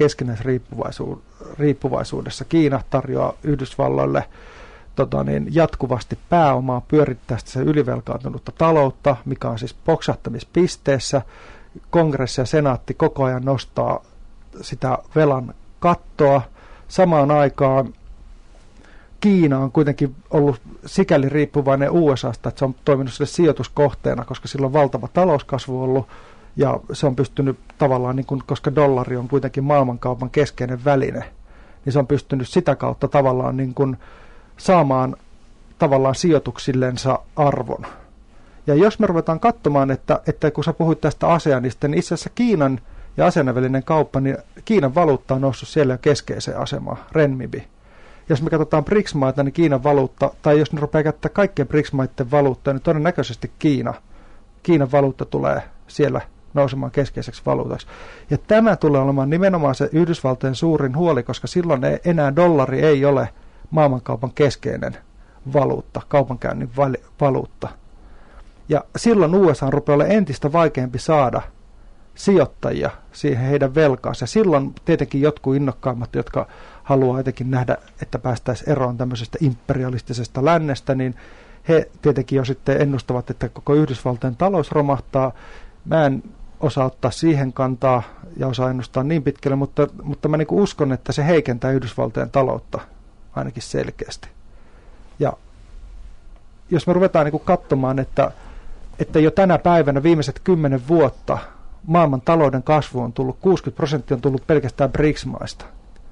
keskinäisriippuvaisuudessa. Kiina tarjoaa Yhdysvalloille tota niin, jatkuvasti pääomaa pyörittää sitä se ylivelkaantunutta taloutta, mikä on siis poksahtamispisteessä. Kongressi ja senaatti koko ajan nostaa sitä velan kattoa. Samaan aikaan Kiina on kuitenkin ollut sikäli riippuvainen U S A:sta, että se on toiminut sille sijoituskohteena, koska sillä on valtava talouskasvu ollut, ja se on pystynyt tavallaan, niin kuin, koska dollari on kuitenkin maailmankaupan keskeinen väline, niin se on pystynyt sitä kautta tavallaan niin kuin saamaan tavallaan sijoituksillensa arvon. Ja jos me ruvetaan katsomaan, että, että kun sä puhuit tästä ASEANista, niin itse asiassa Kiinan ja ASEANin välinen kauppa, niin Kiinan valuutta on noussut siellä jo keskeiseen asemaan, renminbi. Jos me katsotaan B R I C S-maita, niin Kiinan valuutta, tai jos ne rupeaa käyttää kaikkien B R I C S-maiden valuuttaa, niin todennäköisesti Kiina, Kiinan valuutta tulee siellä nousemaan keskeiseksi valuutaksi. Ja tämä tulee olemaan nimenomaan se Yhdysvaltojen suurin huoli, koska silloin ei, enää dollari ei ole maailmankaupan keskeinen valuutta, kaupankäynnin valuutta. Ja silloin U S A rupeaa olemaan entistä vaikeampi saada sijoittajia siihen heidän velkaansa. Silloin tietenkin jotkut innokkaimmat, jotka haluaa jotenkin nähdä, että päästäisiin eroon tämmöisestä imperialistisesta lännestä, niin he tietenkin jo sitten ennustavat, että koko Yhdysvaltojen talous romahtaa. Mä en osaa ottaa siihen kantaa ja osaa ennustaa niin pitkälle, mutta, mutta mä niin kuin uskon, että se heikentää Yhdysvaltojen taloutta ainakin selkeästi. Ja jos me ruvetaan niin kuin katsomaan, että, että jo tänä päivänä viimeiset kymmenen vuotta maailman talouden kasvu on tullut, kuusikymmentä prosenttia on tullut pelkästään B R I C S-maista.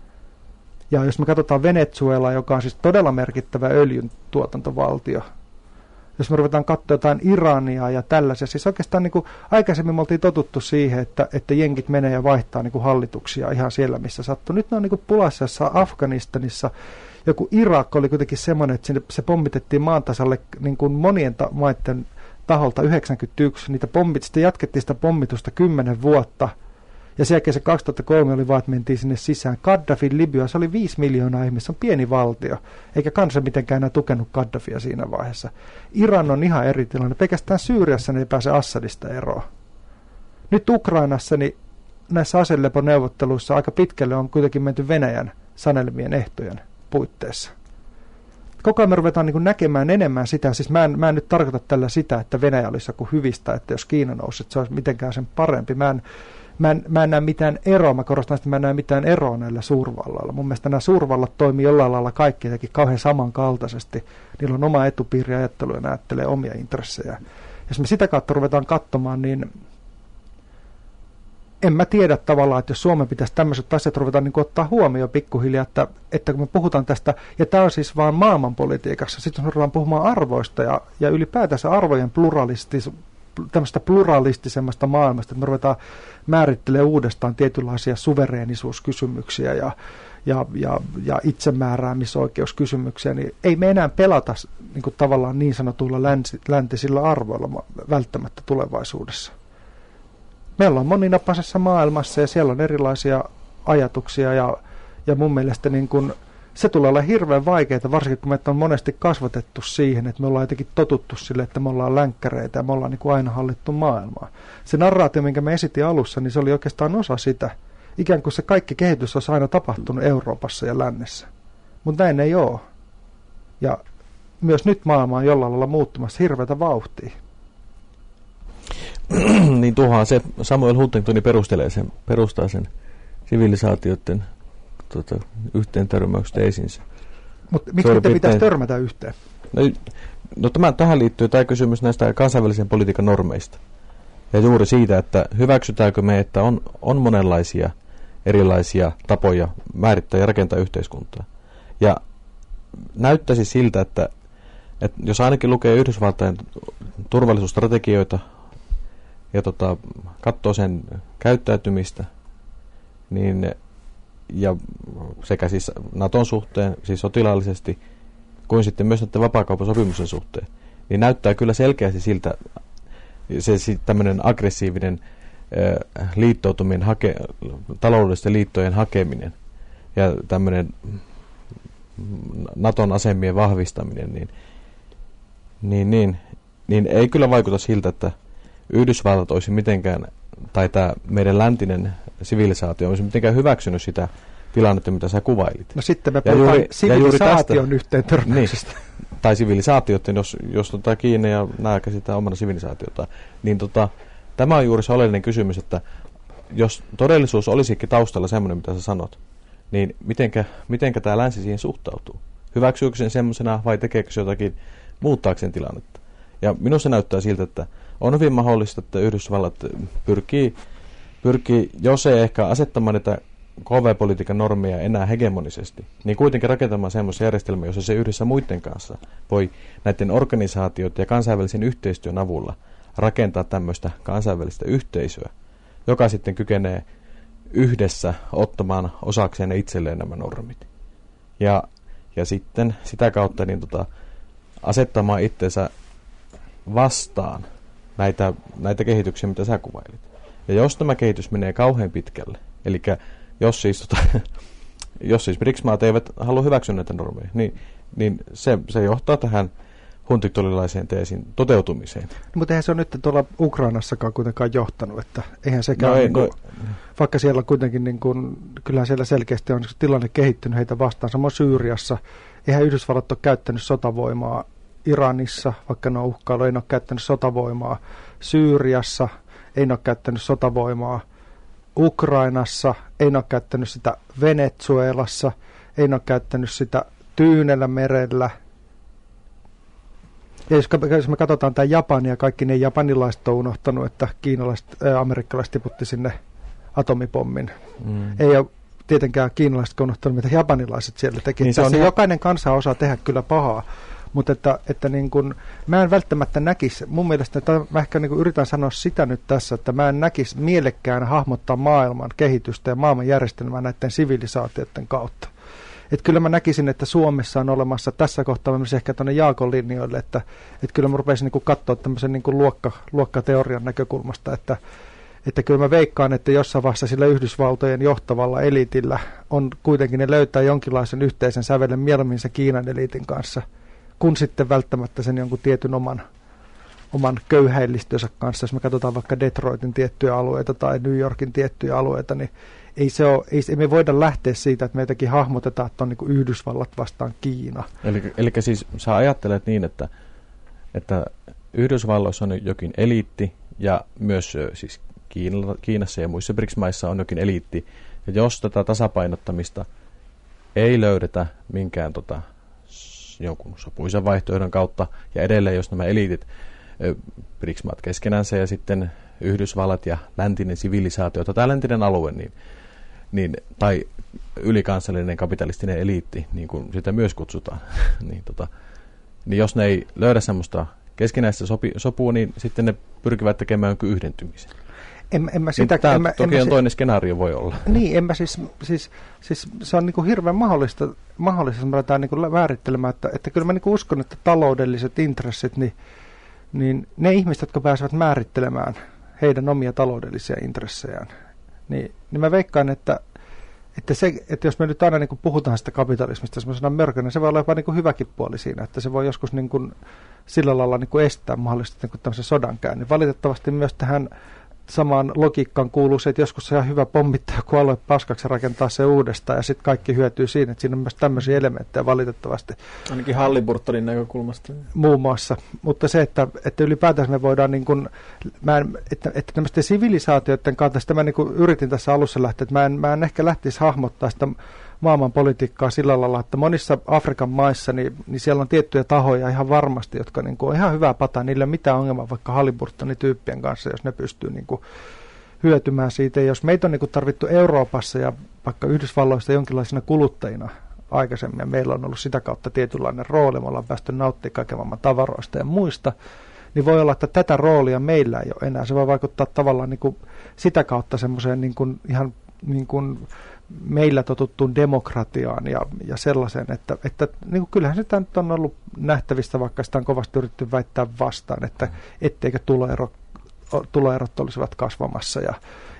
Ja jos me katsotaan Venezuelaa, joka on siis todella merkittävä öljyn tuotantovaltio, jos me ruvetaan katsoa jotain Irania ja tällaisia, siis oikeastaan niin kuin aikaisemmin me oltiin totuttu siihen, että, että jenkit menee ja vaihtaa niin kuin hallituksia ihan siellä, missä sattuu. Nyt ne on niin kuin pulassa Afganistanissa. Joku Irak oli kuitenkin semmoinen, että se pommitettiin maan tasalle niin kuin monien ta- maiden taholta yhdeksänkymmentäyksi. Niitä pommit, sitten jatkettiin sitä pommitusta kymmenen vuotta. Ja sen jälkeen se kaksituhattakolme oli vaan, että mentiin sinne sisään. Gaddafin Libya, se oli viisi miljoonaa ihmistä, se on pieni valtio. Eikä kansa mitenkään enää tukenut Gaddafia siinä vaiheessa. Iran on ihan eri tilanne. Pelkästään Syyriassa ne ei pääse Assadista eroon. Nyt Ukrainassa niin näissä aseleponeuvotteluissa aika pitkälle on kuitenkin menty Venäjän sanelemien ehtojen puitteissa. Koko ajan me ruvetaan niin kuin näkemään enemmän sitä, siis mä en, mä en nyt tarkoita tällä sitä, että Venäjä olisi joku hyvistä, että jos Kiina nousi, että se olisi mitenkään sen parempi. Mä en, mä en, mä en näe mitään eroa, mä korostan, että mä en näe mitään eroa näillä suurvalloilla. Mun mielestä nämä suurvallat toimii jollain lailla kaikki jotenkin kauhean samankaltaisesti. Niillä on oma etupiiriajattelu ja näyttelee omia intressejä. Jos me sitä kautta ruvetaan katsomaan, niin en mä tiedä tavallaan, että jos Suomen pitäisi tämmöiset asiat ruveta niin ottaa huomioon pikkuhiljaa, että, että kun me puhutaan tästä, ja tämä on siis vaan maailmanpolitiikassa, sitten me ruvetaan puhumaan arvoista ja, ja ylipäätänsä arvojen pluralistis, tämmöistä pluralistisemmasta maailmasta, että me ruvetaan määrittelemään uudestaan tietynlaisia suvereenisuuskysymyksiä ja, ja, ja, ja itsemääräämisoikeuskysymyksiä, niin ei me enää pelata niin kuin tavallaan niin sanotuilla länsi, läntisillä arvoilla välttämättä tulevaisuudessa. Me ollaan moninapaisessa maailmassa ja siellä on erilaisia ajatuksia ja, ja mun mielestä niin kun, se tulee olla hirveän vaikeaa, varsinkin kun meitä on monesti kasvatettu siihen, että me ollaan jotenkin totuttu sille, että me ollaan länkkäreitä ja me ollaan niin kuin aina hallittu maailmaa. Se narraatio, minkä me esitin alussa, niin se oli oikeastaan osa sitä. Ikään kuin se kaikki kehitys olisi aina tapahtunut Euroopassa ja lännessä. Mutta näin ei ole. Ja myös nyt maailma on jollain lailla muuttumassa hirveätä vauhtia. Niin tuohan se Samuel Huntingtoni perustelee sen, perustaa sen sivilisaatioiden tota, yhteen törmäykset eisinsä. Mutta miksi niitä pitäisi törmätä yhteen? No, no tämä, tähän liittyy tämä kysymys näistä kansainvälisen politiikan normeista. Ja juuri siitä, että hyväksytäänkö me, että on, on monenlaisia erilaisia tapoja määrittää ja rakentaa yhteiskuntaa. Ja näyttäisi siltä, että, että jos ainakin lukee Yhdysvaltain turvallisuusstrategioita, ja tota, katsoo sen käyttäytymistä, niin, ja sekä siis Naton suhteen, siis sotilaallisesti, kuin sitten myös näiden vapaakauppasopimuksen suhteen, niin näyttää kyllä selkeästi siltä se, se tämmöinen aggressiivinen äh, liittoutuminen, hake, taloudellisten liittojen hakeminen ja tämmöinen Naton asemien vahvistaminen, niin, niin, niin, niin ei kyllä vaikuta siltä, että Yhdysvallat olisi mitenkään tai tämä meidän läntinen sivilisaatio olisi mitenkään hyväksynyt sitä tilannetta, mitä sä kuvailit. No sitten me puhutaan juuri, sivilisaation yhteen törmäyksestä. Niin, tai sivilisaatiot, jos, jos tota Kiina ja nämä käsitään omana sivilisaatiota, niin tota, tämä on juuri se oleellinen kysymys, että jos todellisuus olisikin taustalla semmoinen, mitä sä sanot, niin mitenkä, mitenkä tämä länsi siihen suhtautuu? Hyväksyykö sen semmoisena vai tekeekö se jotakin muuttaakseen tilannetta? Ja minusta näyttää siltä, että on hyvin mahdollista, että Yhdysvallat pyrkii, pyrkii jos ei ehkä asettamaan näitä K V-politiikan normeja enää hegemonisesti, niin kuitenkin rakentamaan semmoisen järjestelmän, jossa se yhdessä muiden kanssa voi näiden organisaatioiden ja kansainvälisen yhteistyön avulla rakentaa tämmöistä kansainvälistä yhteisöä, joka sitten kykenee yhdessä ottamaan osakseen itselleen nämä normit. Ja, ja sitten sitä kautta niin tota, asettamaan itsensä vastaan näitä, näitä kehityksiä, mitä sä kuvailit. Ja jos tämä kehitys menee kauhean pitkälle, eli jos siis, tota, jos siis BRICS-maat eivät halua hyväksyä näitä normeja, niin, niin se, se johtaa tähän huntiktolilaiseen teesin toteutumiseen. No, mutta eihän se ole nyt tuolla Ukrainassakaan kuitenkaan johtanut, että eihän sekään, no ei, niin kuin, no, vaikka siellä kuitenkin, niin kuin, kyllähän siellä selkeästi on tilanne kehittynyt heitä vastaan, samoin Syyriassa, eihän Yhdysvallat ole käyttänyt sotavoimaa Iranissa, vaikka ne on uhkailu, ei ole käyttänyt sotavoimaa Syyriassa, ei ole käyttänyt sotavoimaa Ukrainassa, ei ole käyttänyt sitä Venezuelassa, ei ole käyttänyt sitä Tyynellä merellä. Ja jos, jos me katsotaan tämä Japania, kaikki ne japanilaiset on unohtanut, että kiinalaiset, ää, amerikkalaiset tiputti sinne atomipommin. Mm. Ei ole tietenkään kiinalaiset unohtanut, mitä japanilaiset siellä teki. Niin se on jokainen kansa osaa tehdä kyllä pahaa. Mutta että, että niin kun, mä en välttämättä näkisi, mun mielestä, että mä ehkä niin kun yritän sanoa sitä nyt tässä, että mä en näkisi mielekkään hahmottaa maailman kehitystä ja maailman järjestelmää näiden sivilisaatioiden kautta. Että kyllä mä näkisin, että Suomessa on olemassa tässä kohtaa myös ehkä tuonne Jaakon linjoille, että, että kyllä mä rupeaisin niin kun katsoa tämmöisen niin kun luokka, luokkateorian näkökulmasta, että, että kyllä mä veikkaan, että jossain vaiheessa sillä Yhdysvaltojen johtavalla eliitillä on kuitenkin, ne löytää jonkinlaisen yhteisen sävelen mieluummin se Kiinan eliitin kanssa, kun sitten välttämättä sen jonkun tietyn oman, oman köyhäillistönsä kanssa. Jos me katsotaan vaikka Detroitin tiettyjä alueita tai New Yorkin tiettyjä alueita, niin ei, se ole, ei, ei me voida lähteä siitä, että meitäkin hahmotetaan, että on niin kuin Yhdysvallat vastaan Kiina. Eli, eli siis sä ajattelet niin, että, että Yhdysvalloissa on jokin eliitti ja myös siis Kiina, Kiinassa ja muissa BRICS-maissa on jokin eliitti. Ja jos tätä tasapainottamista ei löydetä minkään tota, jonkun sopuisen vaihtoehdon kautta, ja edelleen jos nämä eliitit, BRICS-maat keskenänsä ja sitten Yhdysvallat ja läntinen sivilisaatio, tai läntinen alue, niin, niin, tai ylikansallinen kapitalistinen eliitti, niin kuin sitä myös kutsutaan, niin, tota, niin jos ne ei löydä semmoista keskinäistä sopi, sopua, niin sitten ne pyrkivät tekemään jonkun yhdentymisen. En, en mä sitä, Tämä en mä, toki en on mä, toinen skenaario voi olla. Niin, en mä siis, siis, siis se on niinku hirveän mahdollista, mahdollista me aletaan niinku määrittelemään, että, että kyllä mä niinku uskon, että taloudelliset intressit, niin, niin ne ihmiset, jotka pääsevät määrittelemään heidän omia taloudellisia intressejään, niin, niin mä veikkaan, että, että, se, että jos me nyt aina niinku puhutaan sitä kapitalismista semmoisena mörkönä, niin se voi olla jopa niinku hyväkin puoli siinä, että se voi joskus niinku sillä lailla niinku estää mahdollisesti niinku tämmöisen sodankäynnin. Valitettavasti myös tähän samaan logiikkaan kuuluu se, että joskus se on hyvä pommittaa joku alue paskaksi ja rakentaa se uudestaan, ja sitten kaikki hyötyy siinä, että siinä on myös tämmöisiä elementtejä valitettavasti. Ainakin Halliburtonin näkökulmasta. Muun muassa. Mutta se, että, että ylipäätään me voidaan, niin kuin, mä en, että, että tämmöisten sivilisaatioiden kautta, sitä mä niin kuin yritin tässä alussa lähteä, että mä en, mä en ehkä lähtisi hahmottaa sitä maailmanpolitiikkaa sillä lailla, että monissa Afrikan maissa, niin, niin siellä on tiettyjä tahoja ihan varmasti, jotka niin kuin on ihan hyvää pataa, niillä ei ole mitään ongelmaa vaikka Halliburtonin tyyppien kanssa, jos ne pystyy niin kuin hyötymään siitä. Ja jos meitä on niin kuin tarvittu Euroopassa ja vaikka Yhdysvalloista jonkinlaisina kuluttajina aikaisemmin, ja meillä on ollut sitä kautta tietynlainen rooli, me ollaan päästy nauttimaan kaiken maailman tavaroista ja muista, niin voi olla, että tätä roolia meillä ei ole enää. Se voi vaikuttaa tavallaan niin kuin sitä kautta semmoiseen niin kuin ihan niin kuin meillä totuttuun demokratiaan ja, ja sellaiseen, että, että niin kuin kyllähän sitä nyt on ollut nähtävissä, vaikka sitä on kovasti yritetty väittää vastaan, että etteikö tuloero, tuloerot olisivat kasvamassa ja,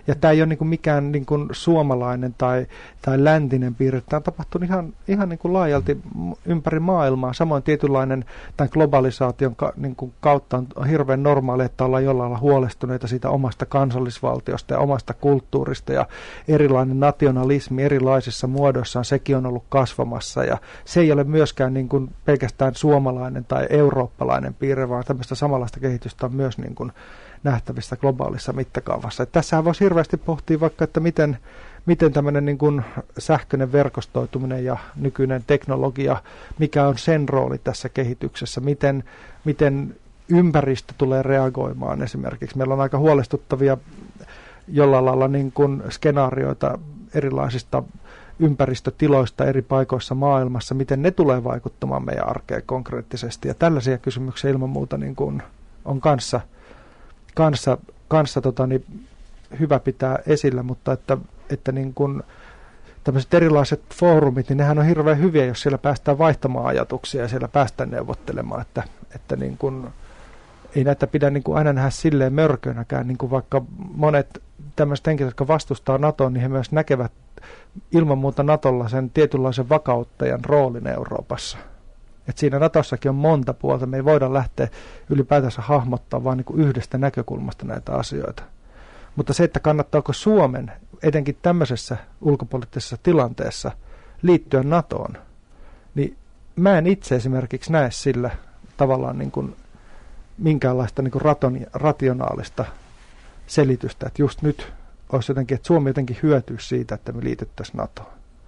Ja tämä ei ole niin kuin mikään niin kuin suomalainen tai, tai läntinen piirre. Tämä on tapahtunut ihan, ihan niin kuin laajalti ympäri maailmaa. Samoin tietynlainen tämän globalisaation ka, niin kuin kautta on, on hirveän normaali, että ollaan jollain lailla huolestuneita siitä omasta kansallisvaltiosta ja omasta kulttuurista. Ja erilainen nationalismi erilaisissa muodoissaan, sekin on ollut kasvamassa. Ja se ei ole myöskään niin kuin pelkästään suomalainen tai eurooppalainen piirre, vaan tämmöistä samanlaista kehitystä on myös niin kuin nähtävissä globaalissa mittakaavassa. Että tässähän voisi hirveästi pohtia vaikka, että miten, miten tämmöinen niin kuin sähköinen verkostoituminen ja nykyinen teknologia, mikä on sen rooli tässä kehityksessä, miten, miten ympäristö tulee reagoimaan esimerkiksi. Meillä on aika huolestuttavia jollain lailla niin kuin skenaarioita erilaisista ympäristötiloista eri paikoissa maailmassa, miten ne tulee vaikuttamaan meidän arkeen konkreettisesti. Ja tällaisia kysymyksiä ilman muuta niin kuin on kanssa kanssa, kanssa tota, niin hyvä pitää esillä, mutta että, että niin kun tämmöiset erilaiset foorumit, niin nehän on hirveän hyviä, jos siellä päästään vaihtamaan ajatuksia ja siellä päästään neuvottelemaan, että, että niin kun, ei näitä pidä niin kun aina nähdä silleen mörkönäkään, niin kuin vaikka monet tämmöiset henkilöt, jotka vastustaa NATOa, niin he myös näkevät ilman muuta NATOlla sen tietynlaisen vakauttajan roolin Euroopassa. Et siinä Natossakin on monta puolta. Me ei voida lähteä ylipäätänsä hahmottaa vain niin kuin yhdestä näkökulmasta näitä asioita. Mutta se, että kannattaako Suomen etenkin tämmöisessä ulkopoliittisessa tilanteessa liittyä NATOon, niin mä en itse esimerkiksi näe sillä tavallaan niin kuin minkäänlaista niin kuin raton, rationaalista selitystä, että just nyt olisi jotenkin, että Suomi jotenkin hyötyisi siitä, että me liityttäisiin NATOon.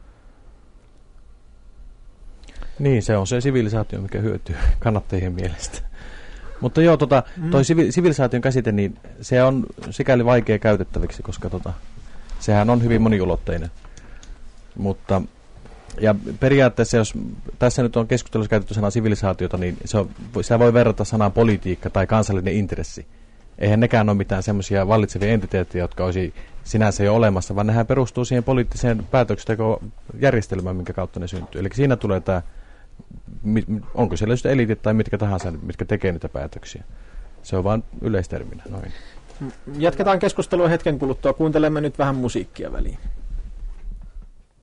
Niin, se on se sivilisaatio, mikä hyötyy kannattajien mielestä. Mutta joo, tota, toi mm. sivilisaation käsite, niin se on sikäli vaikea käytettäviksi, koska tota, sehän on hyvin moniulotteinen. Mutta, ja periaatteessa, jos tässä nyt on keskustelussa käytetty sanaa sivilisaatiota, niin se, on, se voi verrata sanaan politiikka tai kansallinen intressi. Eihän nekään ole mitään semmoisia vallitsevia entiteettiä, jotka olisi sinänsä jo olemassa, vaan nehän perustuu siihen poliittiseen päätöksentekojärjestelmään, minkä kautta ne syntyy. Eli siinä tulee tämä, onko siellä just eliitit tai mitkä tahansa, mitkä tekee niitä päätöksiä. Se on vain yleisterminä. Noin. Jatketaan keskustelua hetken kuluttua. Kuuntelemme nyt vähän musiikkia väliin.